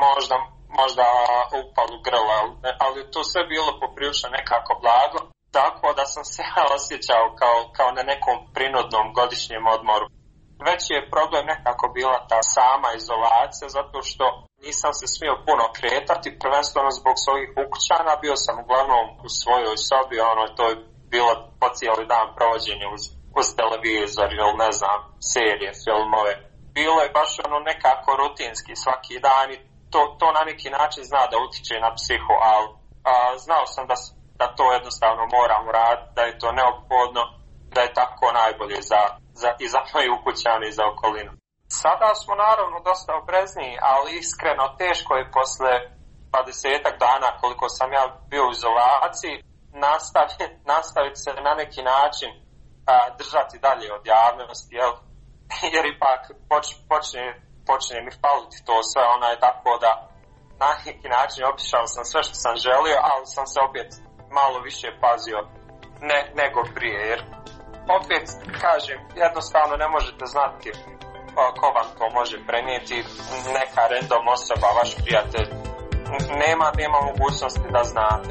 možda upalu grla, ali to sve bilo poprilično nekako blago, tako da sam se osjećao kao na nekom prinudnom godišnjem odmoru. Veći je problem nekako bila ta sama izolacija, zato što nisam se smio puno kretati, prvenstveno zbog svojih ukućana, bio sam uglavnom u svojoj sobi, to je bilo po cijeli dan provođenje uz televizor ili ne znam, serije, filmove. Bilo je baš nekako rutinski svaki dan i to na neki način zna da utiče na psihu, ali znao sam da to jednostavno moram raditi, da je to neophodno, da je tako najbolje i za moje ukućane i za okolinu. Sada smo naravno dosta oprezniji, ali iskreno teško je posle 20 dana koliko sam ja bio u izolaciji nastaviti se na neki način držati dalje od javnosti, jer ipak počne mi faliti to sve, tako da na neki način obišao sam sve što sam želio, ali sam se opet malo više pazio nego prije, jer opet kažem, jednostavno ne možete znati ko vam to može prenijeti, neka random osoba, vaš prijatelj, nema mogućnosti da znate.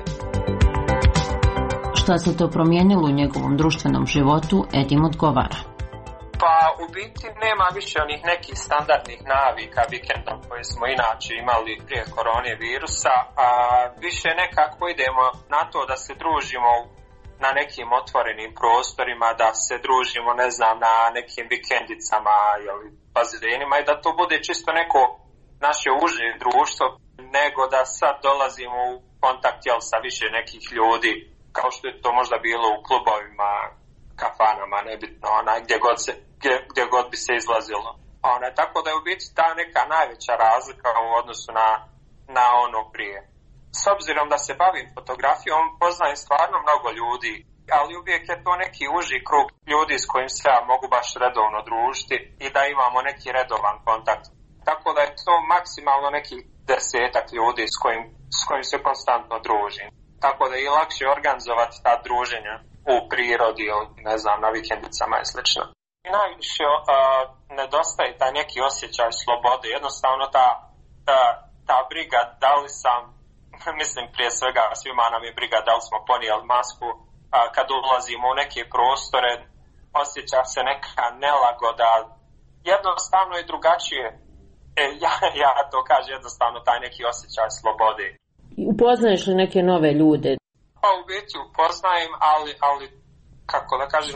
Šta se to promijenilo u njegovom društvenom životu, Edim odgovara. Pa u biti nema više onih nekih standardnih navika vikendom koje smo inače imali prije koronavirusa, a više nekako idemo na to da se družimo na nekim otvorenim prostorima, da se družimo, ne znam, na nekim vikendicama ili bazenima i da to bude čisto neko naše uže društvo, nego da sad dolazimo u kontakt sa više nekih ljudi kao što je to možda bilo u klubovima, kafanama, nebitno, gdje god bi se izlazilo. Tako da je u biti ta neka najveća razlika u odnosu na ono prije. S obzirom da se bavim fotografijom, poznajem stvarno mnogo ljudi, ali uvijek je to neki uži krug ljudi s kojim se ja mogu baš redovno družiti i da imamo neki redovan kontakt. Tako da je to maksimalno neki 10 ljudi s kojim se konstantno družim. Tako da je i lakše organizovati ta druženja u prirodi ili ne znam, na vikendicama i slično. I najviše nedostaje taj neki osjećaj slobode. Jednostavno ta briga, da li sam, mislim prije svega svima nam je briga da li smo ponijeli masku, kad ulazimo u neke prostore, osjeća se neka nelagoda, jednostavno i drugačije. Ja to kažem, jednostavno taj neki osjećaj slobode. Upoznaješ li neke nove ljude? Pa u biti upoznajem, ali kako da kažem,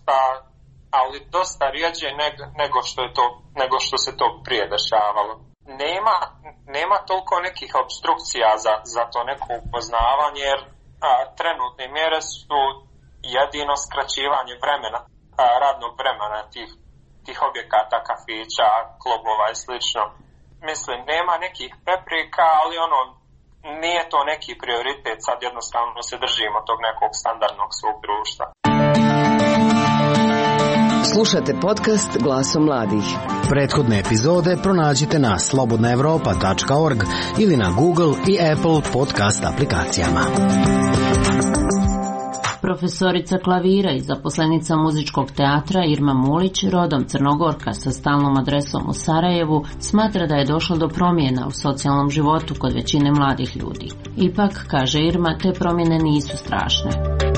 dosta rijeđe nego što se to prije dešavalo. Nema toliko nekih obstrukcija za to neko upoznavanje, jer trenutne mjere su jedino skraćivanje vremena, radnog vremena tih objekata, kafića, klubova i slično. Mislim, nema nekih prepreka, ali nije to neki prioritet, sad jednostavno se držimo tog nekog standardnog svog društva. Slušate podcast Glasom mladih. Prethodne epizode pronađite na slobodnaevropa.org ili na Google i Apple podcast aplikacijama. Profesorica klavira i zaposlenica muzičkog teatra Irma Mulić, rodom Crnogorka sa stalnom adresom u Sarajevu, smatra da je došlo do promjena u socijalnom životu kod većine mladih ljudi. Ipak, kaže Irma, te promjene nisu strašne.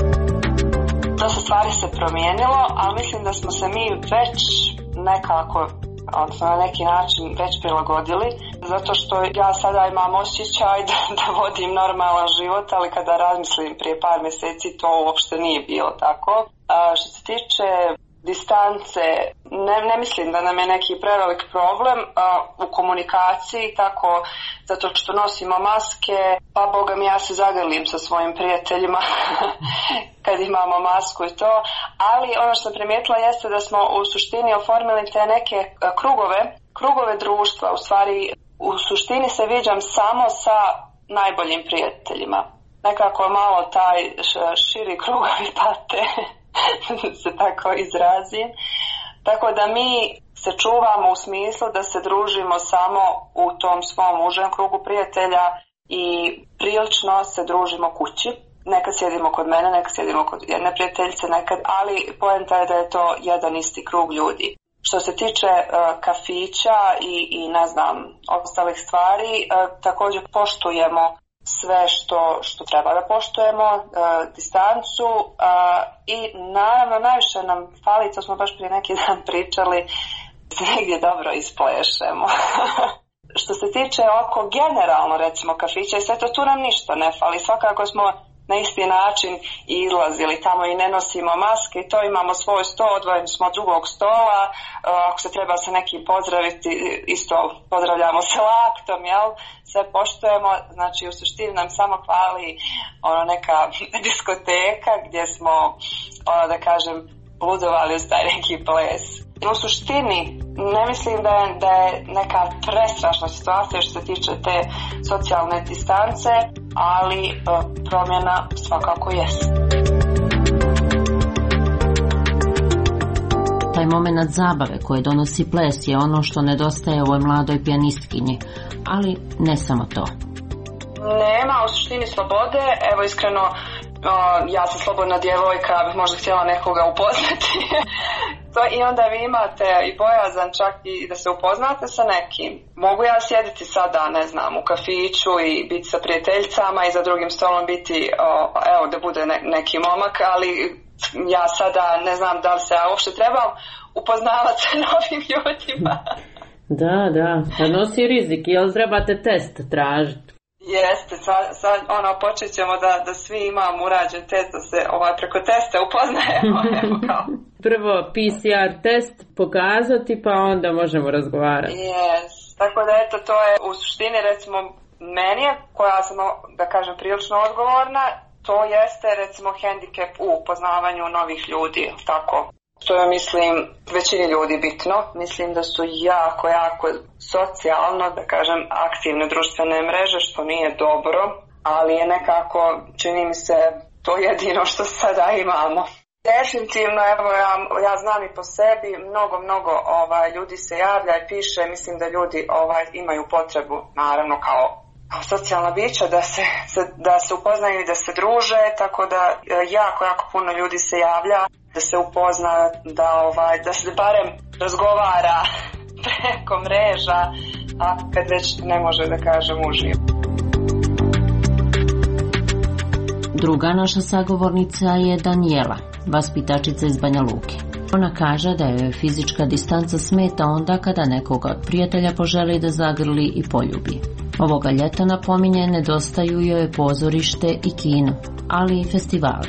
Dosta stvari se promijenilo, ali mislim da smo se mi već nekako, odnosno na neki način već prilagodili, zato što ja sada imam osjećaj da vodim normalan život, ali kada razmislim prije par mjeseci to uopšte nije bilo tako. Što se tiče distance, ne mislim da nam je neki prevelik problem u komunikaciji, tako zato što nosimo maske, pa boga mi ja se zagrlim sa svojim prijateljima kad imamo masku i to, ali ono što sam primijetila jeste da smo u suštini oformili te neke krugove društva, u stvari u suštini se viđam samo sa najboljim prijateljima. Nekako malo taj širi krugovi pate, se tako izrazim. Tako da mi se čuvamo u smislu da se družimo samo u tom svom užem krugu prijatelja i prilično se družimo kući. Nekad sjedimo kod mene, nekad sjedimo kod jedne prijateljice, ali poenta je da je to jedan isti krug ljudi. Što se tiče kafića i ne znam, ostalih stvari, također poštujemo sve što treba da poštujemo, distancu i naravno najviše nam fali, to smo baš prije neki dan pričali, se negdje dobro isplešemo. Što se tiče oko generalno recimo kafića i sve to, tu nam ništa ne fali, svakako smo na isti način izlazili tamo i ne nosimo maske i to, imamo svoj sto, odvojeni smo od drugog stola, ako se treba sa nekim pozdraviti, isto pozdravljamo se laktom, jel? Sve poštujemo, znači u suštini nam samo fali neka diskoteka gdje smo, da kažem, ludovali uz taj neki ples. U suštini ne mislim da je neka prestrašna situacija što se tiče te socijalne distance, ali promjena svakako jest. Taj moment zabave koje donosi ples je ono što nedostaje ovoj mladoj pijanistkinji, ali ne samo to. Nema u suštini slobode, evo iskreno, ja sam slobodna djevojka, bih možda htjela nekoga upoznati. I onda vi imate i bojazan čak i da se upoznate sa nekim. Mogu ja sjediti sada, ne znam, u kafiću i biti sa prijateljicama i za drugim stolom biti, evo da bude neki momak, ali ja sada ne znam da li se ja uopšte trebam upoznavati sa novim ljudima. Da, pa nosi rizik, jel trebate test tražiti? Jeste, sad počet ćemo da svi imamo urađen test, da se preko testa upoznajemo. Prvo PCR test pokazati, pa onda možemo razgovarati. Yes. Tako da eto, to je u suštini, recimo, meni je, koja sam, da kažem, prilično odgovorna, To jeste recimo hendikep u upoznavanju novih ljudi, tako. Što je, mislim, većini ljudi bitno. Mislim da su jako socijalno, da kažem, aktivne društvene mreže, što nije dobro, ali je nekako, čini mi se, to jedino što sada imamo. Definitivno, evo ja znam i po sebi, mnogo ljudi se javlja i piše, mislim da ljudi imaju potrebu, naravno kao socijalna bića, da se upoznaju i da se druže, tako da jako puno ljudi se javlja, da se upozna, da se barem razgovara preko mreža, a kad već ne može da kažem uživo. Druga naša sagovornica je Danijela, vaspitačica iz Banja Luke. Ona kaže da joj fizička distanca smeta onda kada nekoga od prijatelja poželi da zagrli i poljubi. Ovoga ljeta, napominje, nedostaju joj pozorište i kino, ali i festivali.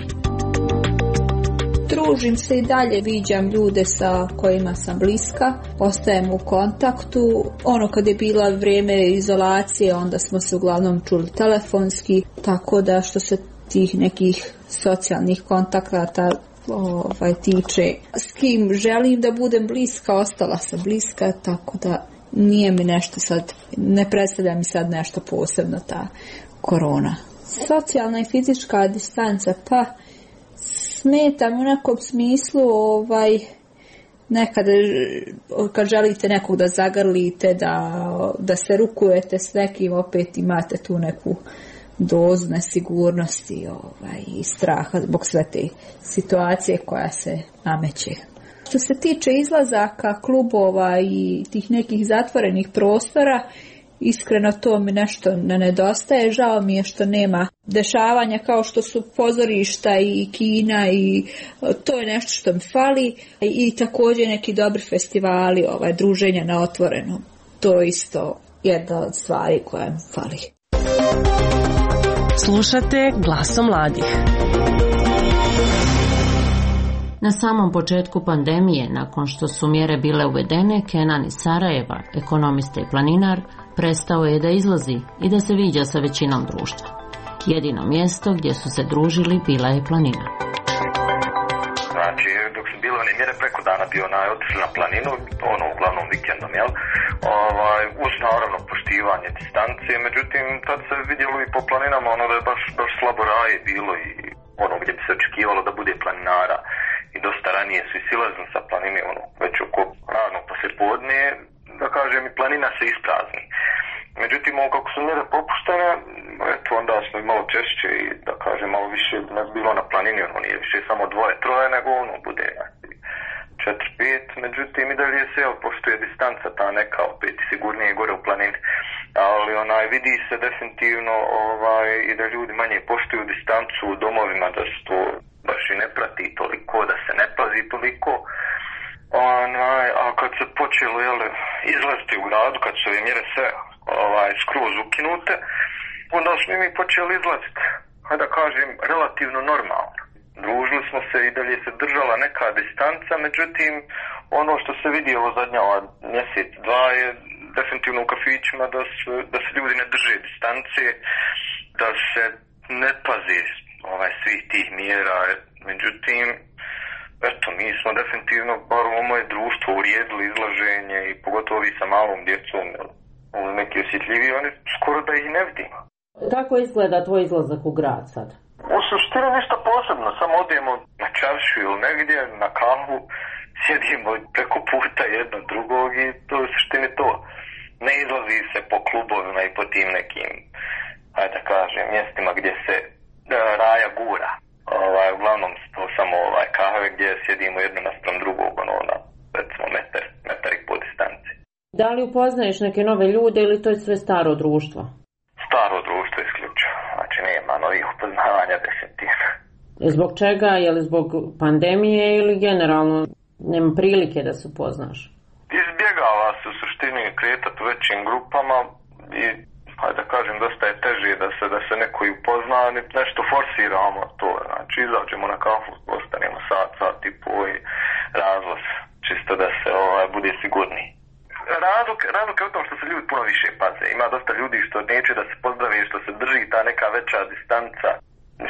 Družim se i dalje, viđam ljude sa kojima sam bliska, ostajem u kontaktu. Kad je bila vrijeme izolacije, onda smo se uglavnom čuli telefonski, tako da što se tih nekih socijalnih kontakata tiče, s kim želim da budem bliska, ostala sam bliska, tako da nije mi nešto sad, ne predstavlja mi sad nešto posebno ta korona. Socijalna i fizička distanca, pa smeta u nekom smislu, nekada kad želite nekog da zagrlite, da se rukujete s nekim, opet imate tu neku dozu nesigurnosti i straha zbog sve te situacije koja se nameće. Što se tiče izlazaka, klubova i tih nekih zatvorenih prostora, iskreno to mi nešto ne nedostaje. Žao mi je što nema dešavanja kao što su pozorišta i kina, i to je nešto što mi fali. I također neki dobri festivali, druženja na otvorenom. To je isto jedna od stvari koja mi fali. Slušate Glasom mladih. Na samom početku pandemije, nakon što su mjere bile uvedene, Kenan iz Sarajeva, ekonomista i planinar, prestao je da izlazi i da se viđa sa većinom društva. Jedino mjesto gdje su se družili bila je planina. Znači, dok su bile one mjere preko dana bio otišli na planinu, uglavnom vikendom, jel? Uz naravno poštivanje distancije, međutim, tad se vidjelo i po planinama da je baš slabo raje bilo i gdje bi se očekivalo da bude planinara. I dosta ranije su i silazili sa planine, već oko rano poslijepodne, da kažem, i planina se isprazni. Međutim, kako su mjere popuštene, onda smo i malo češće i, da kažem, malo više nas bilo na planini, nije više samo 2-3, nego bude 4-5, međutim i dalje se poštuje distanca ta neka, opet sigurnije gore u planini. Ali vidi se definitivno i da ljudi manje poštuju distancu u domovima, da se to baš i ne prati toliko, da se ne pazi toliko. A kad se počelo izlaziti u gradu, kad su mjere sve skroz ukinute, onda smo mi počeli izlaziti, da kažem, relativno normalno. Družili smo se i dalje se držala neka distanca, međutim, ono što se vidjelo zadnja mjesec, 2 je definitivno u kafićima da se ljudi ne drže distancije, da se ne pazi svih tih mjera. Međutim, mi smo definitivno, bar u moje društvo, uredili izlaženje i pogotovo i sa malom djecom, neki osjetljiviji, oni skoro da ih ne vidimo. Kako izgleda tvoj izlazak u grad sad? U suštini ništa posebno, samo odemo na čaršu ili negdje, na kavu, sjedimo preko puta jedno drugog i to je u suštini to. Ne izlazi se po klubovima i po tim nekim, da kažem, mjestima gdje se raja gura. Uglavnom to samo kave gdje sjedimo jedno naspram drugog, na recimo metar i po distanci. Da li upoznaješ neke nove ljude ili to je sve staro društvo? Staro društvo isključivo, znači nema novih upoznavanja definitivno. Zbog čega? Je li zbog pandemije ili generalno nema prilike da se upoznaš? Izbjegava se u suštini kretati u većim grupama i da kažem, dosta je teže da se neko i upozna, nešto forsiramo to, znači izađemo na kafu, ostanemo sat i pol i razlaz, čisto da se bude sigurniji. Razlog je u tom što se ljudi puno više paze, ima dosta ljudi što neće da se pozdravi, što se drži ta neka veća distanca,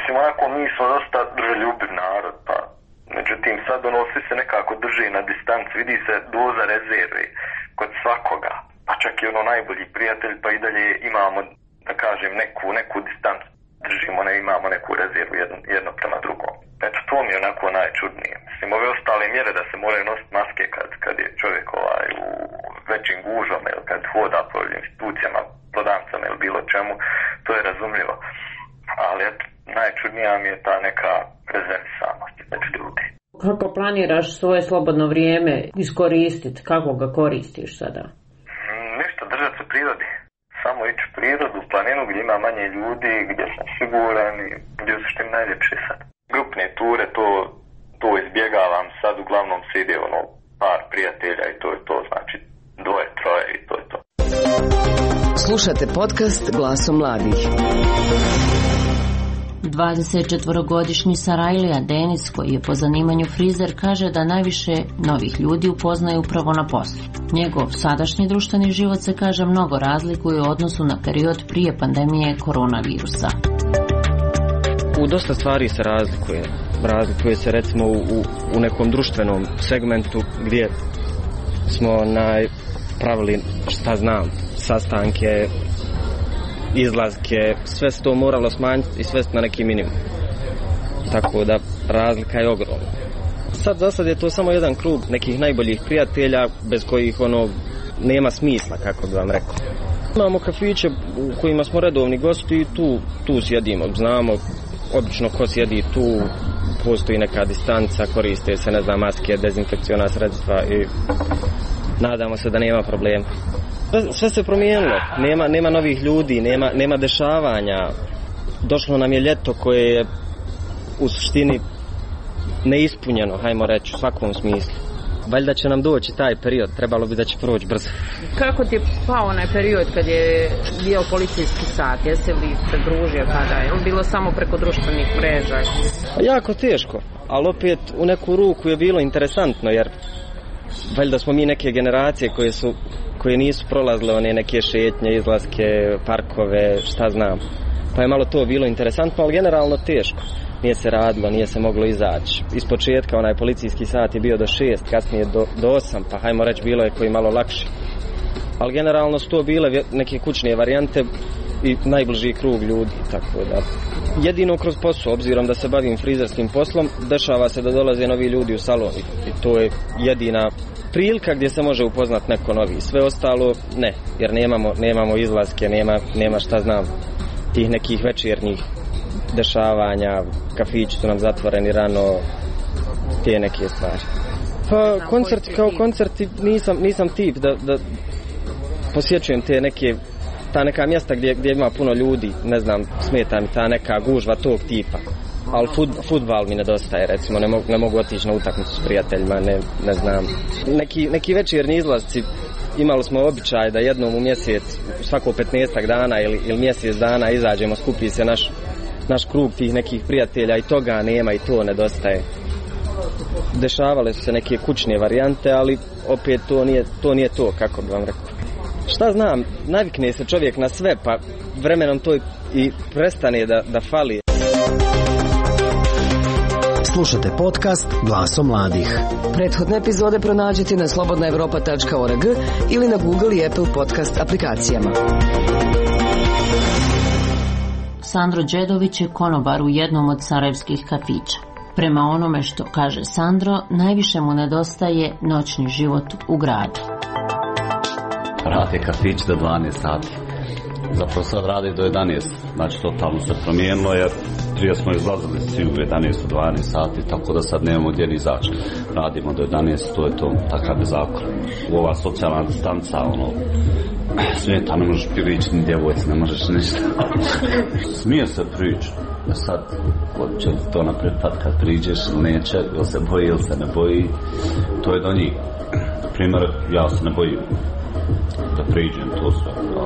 Mislim, onako mi smo dosta druželjubiv narod, pa međutim sad svi se nekako drži na distanci, vidi se doza rezerve kod svakoga, pa čak i najbolji prijatelj, pa i dalje imamo, da kažem, neku distancu držimo, ne imamo neku rezervu jedno prema drugom. Eto, to mi je onako najčudnije. Mislim, ove ostale mjere da se moraju nositi maske kad je čovjek u većim gužvama ili kad hoda po institucijama, prodavnicama ili bilo čemu, to je razumljivo. Ali eto, najčudnija mi je ta neka rezervisanost među ljudi. Kako planiraš svoje slobodno vrijeme iskoristiti? Kako ga koristiš sada? Ništa, držati se prirodi. Samo ići u prirodu, u planinu gdje ima manje ljudi, gdje sam siguran i gdje su što im najljepše sad. Grupne ture, to izbjegavam, sad uglavnom se ide par prijatelja i to je to, znači 2, 3 i to je to. Slušate podcast Glasom mladih. 24-godišnji Sarajlija Denis, koji je po zanimanju frizer, kaže da najviše novih ljudi upoznaju upravo na poslu. Njegov sadašnji društveni život se, kaže, mnogo razlikuje u odnosu na period prije pandemije koronavirusa. U dosta stvari se razlikuje. Razlikuje se recimo u nekom društvenom segmentu gdje smo pravili, šta znam, sastanke, izlazke, sve se to moralo smanjiti i svesti na neki minimum. Tako da razlika je ogromna. Za sad je to samo jedan krug nekih najboljih prijatelja bez kojih nema smisla, kako bi vam rekao. Imamo kafiće u kojima smo redovni gosti i tu sjedimo. Znamo obično ko sjedi tu, postoji neka distanca, koriste se, maske, dezinfekciona sredstva i nadamo se da nema problema. Sve se promijenilo, nema novih ljudi, nema dešavanja. Došlo nam je ljeto koje je u suštini neispunjeno, hajmo reći, u svakom smislu. Valjda će nam doći taj period, trebalo bi da će proći brzo. Kako ti je pao onaj period kad je bio policijski sat? Jesi li se družio kada je? Bilo samo preko društvenih mreža? Jako teško, ali opet u neku ruku je bilo interesantno, jer valjda smo mi neke generacije koje nisu prolazile one neke šetnje, izlaske, parkove, šta znam. Pa je malo to bilo interesantno, ali generalno teško. Nije se radilo, nije se moglo izaći. Iz početka onaj policijski sat je bio do 6, kasnije do 8, pa hajmo reći bilo je koji malo lakši. Ali generalno su to bile neke kućne varijante i najbliži krug ljudi, tako da. Jedino kroz posao, obzirom da se bavim frizerskim poslom, dešava se da dolaze novi ljudi u salon i to je jedina prilika gdje se može upoznat neko novi. Sve ostalo ne, jer nemamo izlaske, nema šta znam, tih nekih večernjih dešavanja, kafići su nam zatvoreni rano, te neke stvari. Pa koncerti kao koncerti nisam tip da posjećujem ta neka mjesta gdje ima puno ljudi, smeta mi ta neka gužva tog tipa. Ali fudbal mi nedostaje, recimo, ne mogu otići na utakmicu s prijateljima, ne znam. Neki večernji izlazci, imali smo običaj da jednom u mjesec, svako 15 dana ili mjesec dana izađemo, skupi se naš krug tih nekih prijatelja i toga nema i to nedostaje. Dešavale su se neke kućne varijante, ali opet to nije to, kako bi vam rekao. Šta znam, navikne se čovjek na sve, pa vremenom to i prestane da fali. Slušate podcast Glasom mladih. Prethodne epizode pronađite na slobodnaevropa.org ili na Google i Apple podcast aplikacijama. Sandro Đedović je konobar u jednom od sarajevskih kafića. Prema onome što kaže Sandro, najviše mu nedostaje noćni život u gradu. Rade kafić do 12 sati. Zapravo sad rade do 11. Znači totalno se promijenilo jer prije smo izlazili svi u 11 do 12 sati, tako da sad nemamo gdje ni izaći. Radimo do 11, to je to, takav je zakon. U ova socijalna distanca, smijeta, ne možeš pričati ni djevojci, ne možeš ništa. Smije se pričati. Sad, će to naprijed kad priđeš ili neće, ili se boji ili se ne boji, to je do njih. Na primjer, ja se ne bojim da priđem, to sve.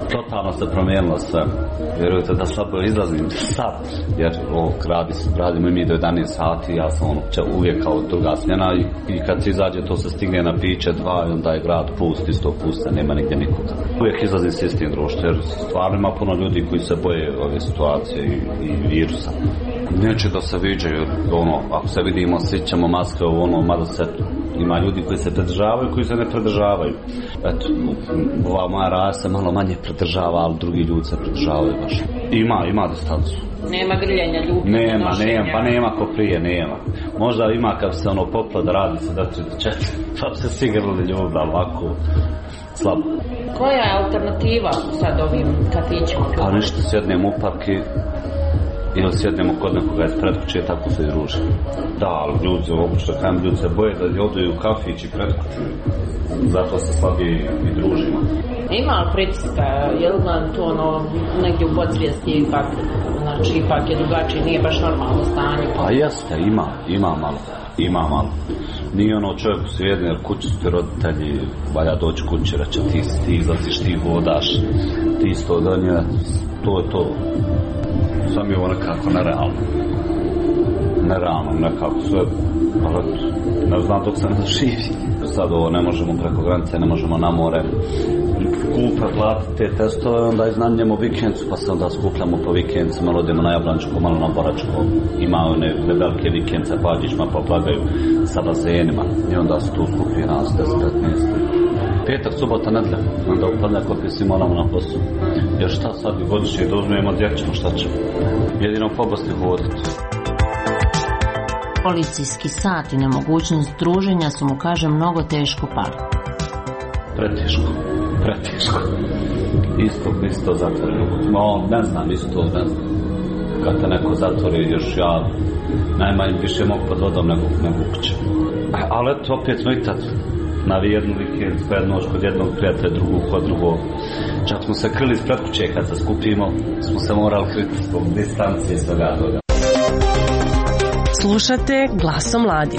Totalno se promijenilo sve. Vjerujte da slabo izlazim sad, jer radimo i mi do 11 sati, ja sam uvijek kao druga smjena i kad se izađe to se stigne na piće 2 i onda je grad pust, isto puste, nema nigdje nikoga. Uvijek izlazim s istim društvom, jer stvarno ima puno ljudi koji se boje ove situacije i virusa. Neće da se viđaju, ako se vidimo, sjećamo maske, mada se ima ljudi koji se pridržavaju, koji se ne pridržavaju. Eto, ova moja rasa se malo manje pridržava, ali drugi ljudi se pridržavaju baš. Ima distancu. Nema grljenja ljudi. Nema ko prije, nema. Možda ima kad se poplo da radi se da 4, pa se svi grlili ljudi, ali ovako slabo. Koja je alternativa sad ovim kafićima? Pa ništa, sjednemo u park ili sjednemo kod nekoga ispred kuće, tako se druže. Da, ali ljudi se boje da odaju u kafić i pred kuću. Zato se slabije i družimo. Ima li pritiska? Je li nam to negdje u podsvijesti ipak, znači ipak je drugačije, nije baš normalno stanje? Pa jeste, ima malo. Nije čovjeku se jedne, jer kući su ti roditelji, valja doći kući, reći ti izlaziš, ti vodaš, ti isto da nje, to je to. Sam je ovo nekako nerealno nekako sve, ali ne znam dok se ne zaživi. Sad ovo ne možemo preko granice, ne možemo na more platiti te testove, onda iznajmljujemo vikendicu, pa se onda skupljamo po vikendicu, malo idemo na Jablančko, malo na Boračko, ima one velike vikendice, pađićima pa plagaju sa bazenima i onda se tu skupi nas 10-15. Petak, subota, nedjelja, onda u ponedjeljak opet svi moramo na poslu. Jer šta sad i godišnje da uzmemo, gdje ćemo, šta ćemo? Jedino po Bosni hoditi. Policijski sat i nemogućnost druženja su mu, kaže, mnogo teško pali. Preteško. Isto zatvoreno. Ne znam. Kad te neko zatvori, još ja najmanje više mogu pod vodom nego kuće. Ali eto, opet smo i tad navi jednu vikend, spred noć kod jednog prijatelja, drugu kod drugog. Čak smo se krili ispred kuće kad se skupimo, smo se morali kriti zbog distancije i svega toga. Slušate Glasom mladih.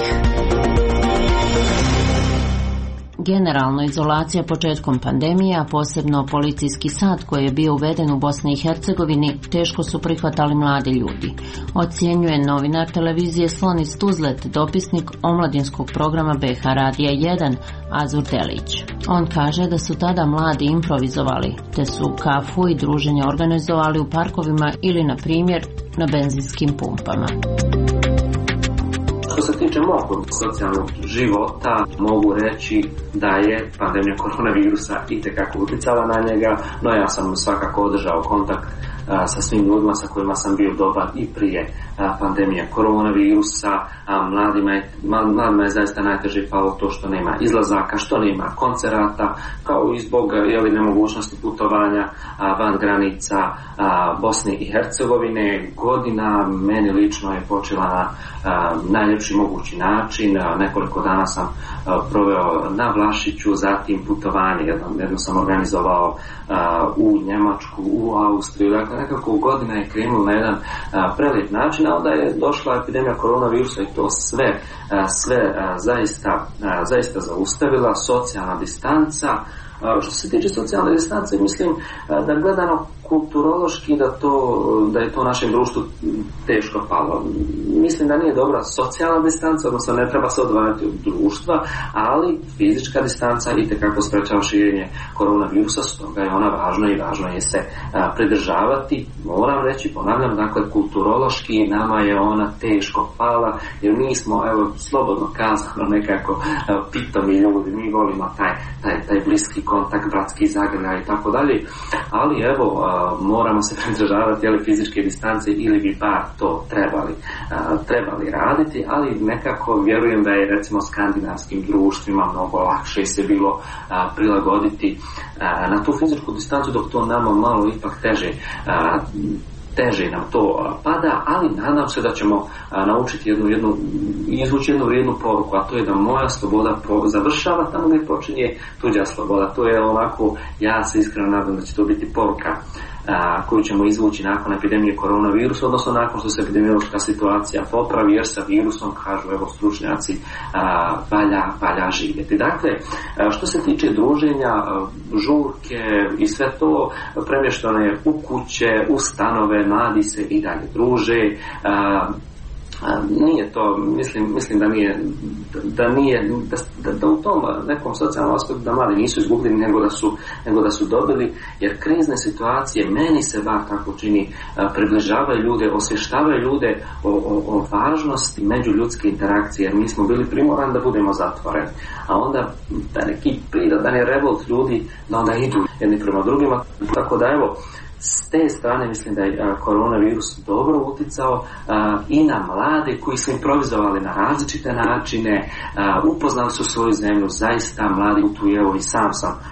Generalno izolacija početkom pandemije, a posebno policijski sat koji je bio uveden u Bosni i Hercegovini, teško su prihvatali mladi ljudi. Ocjenjuje novinar televizije Slon iz Tuzlet, dopisnik omladinskog programa BH Radija 1, Azur Delić. On kaže da su tada mladi improvizovali, te su kafu i druženje organizovali u parkovima ili, na primjer, na benzinskim pumpama. Što se tiče mog socijalnog života, mogu reći da je pandemija koronavirusa itekako utjecala na njega, no ja sam svakako održao kontakt sa svim ljudima sa kojima sam bio dobar i prije pandemije koronavirusa. Mladima je zaista najteže palo to što nema izlazaka, što nema koncerata, kao i zbog nemogućnosti putovanja van granica Bosne i Hercegovine. Godina meni lično je počela na najljepši mogući način. Nekoliko dana sam proveo na Vlašiću, zatim putovanje, jedno sam organizovao u Njemačku, u Austriju. Dakle, nekako godina je krenula na jedan prelijep način, a onda je došla epidemija koronavirusa i to sve zaista zaustavila. Socijalna distanca. Što se tiče socijalne distance, mislim da gledano kulturološki da je to našem društvu teško palo. Mislim da nije dobra socijalna distanca, odnosno ne treba se odvajati od društva, ali fizička distanca itekako sprečava širenje koronavirusa, stoga je ona važna i važno je se pridržavati. Moram reći, ponavljam, dakle, kulturološki nama je ona teško pala, jer mi smo, slobodno kazano, nekako pitomi ljudi, mi volimo taj bliski kontakt, bratski zagrljaj i tako dalje, ali moramo se pridržavati fizičke distance ili bi bar to trebali raditi, ali nekako vjerujem da je recimo skandinavskim društvima mnogo lakše se bilo prilagoditi na tu fizičku distancu, dok to nama malo ipak teže nam to pada, ali nadam se da ćemo naučiti izvući jednu vrijednu poruku, a to je da moja sloboda završava tamo gdje počinje tuđa sloboda. To je onako, ja se iskreno nadam da će to biti poruka koju ćemo izvući nakon epidemije koronavirusa, odnosno nakon što se epidemiološka situacija popravi, jer sa virusom, kažu evo stručnjaci, valja živjeti. Dakle, što se tiče druženja, žurke i sve to, premješteno je u kuće, u stanove, mladi se i dalje druže. Nije to, mislim da u tom nekom socijalnom aspektu da mladi nisu izgubili, nego da su dobili, jer krizne situacije, meni se bar tako čini, približavaju ljude, osvještavaju ljude o važnosti međuljudske interakcije, jer mi smo bili primorani da budemo zatvoreni, a onda da neki prirodani revolt ljudi da onda idu jedni prema drugima, tako da evo, s te strane mislim da je koronavirus dobro uticao i na mlade koji su improvizovali na različite načine, upoznali su svoju zemlju, zaista mladi putuju, evo i sam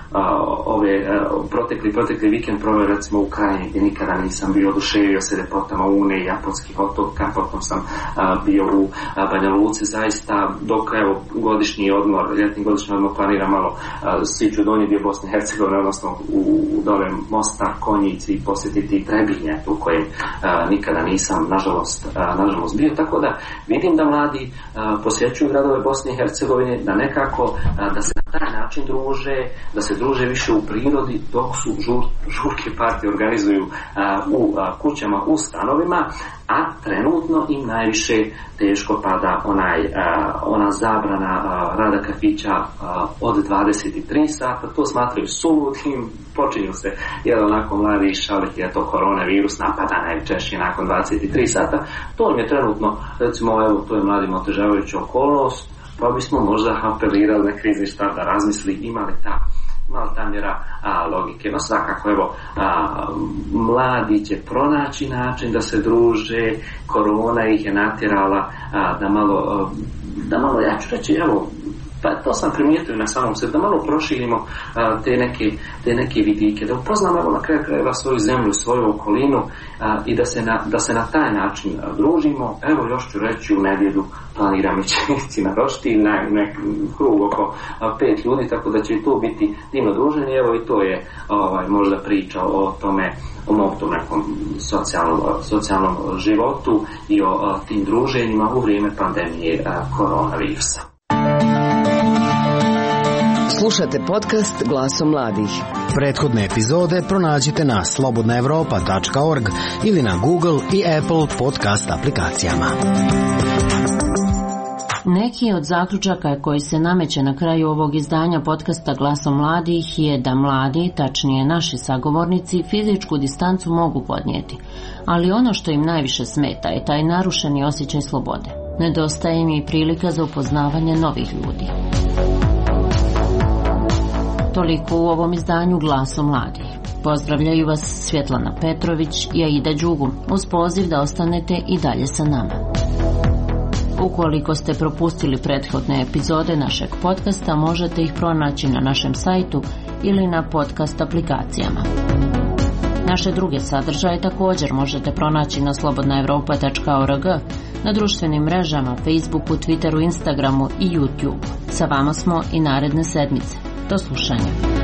protekli vikend proveo recimo u Krajini gdje nikada nisam bio, oduševio se ljepotama Une i japonskih otoka, potom sam bio u Banja Luci, zaista dok evo ljetni godišnji odmor planiram malo siću donji dio Bosne i Hercegovine, odnosno u dole Mostar, Konjici i posjetiti Trebinje u kojem nikada nisam nažalost bio, tako da vidim da mladi posjećuju gradove Bosne i Hercegovine, da nekako da se na taj način druže, da se druže više u prirodi, dok su žurke partije organizuju u kućama, u stanovima, a trenutno im najviše teško pada ona zabrana rada kafića od 23 sata, to smatraju suludim, počinju se onako mladi šaliti, a to koronavirus napada najčešće nakon 23 sata, to im je trenutno, recimo, evo, to je mladim otežavajuća okolnost, pa bismo možda apelirali na krizni štab da razmisli ima li ta mjera logike. No svakako, evo, mladi će pronaći način da se druže, korona ih je natjerala da malo, ja ću reći, evo, pa to sam primijetio na samom sebi, da malo proširimo te neke vidike, da upoznamo na kraju krajeva svoju zemlju, svoju okolinu i da se na taj način družimo. Evo, još ću reći, u nedjelju planiram ići na roštilj, na krug oko 5 ljudi, tako da će i to biti divno druženje. Evo, i to je možda priča o tome, o mom tom nekom socijalnom životu i o tim druženjima u vrijeme pandemije koronavirusa. Slušate podcast Glasom mladih. Prethodne epizode pronađite na slobodnaevropa.org ili na Google i Apple podcast aplikacijama. Neki od zaključaka koji se nameće na kraju ovog izdanja podcasta Glasom mladih je da mladi, tačnije naši sagovornici, fizičku distancu mogu podnijeti, ali ono što im najviše smeta je taj narušeni osjećaj slobode. Nedostaje im i prilika za upoznavanje novih ljudi. Toliko u ovom izdanju Glasom mladih. Pozdravljaju vas Svjetlana Petrović i Aida Đugum uz poziv da ostanete i dalje sa nama. Ukoliko ste propustili prethodne epizode našeg podcasta, možete ih pronaći na našem sajtu ili na podcast aplikacijama. Naše druge sadržaje također možete pronaći na slobodnaevropa.org, na društvenim mrežama, Facebooku, Twitteru, Instagramu i YouTubeu. Sa vama smo i naredne sedmice. Do slušanja.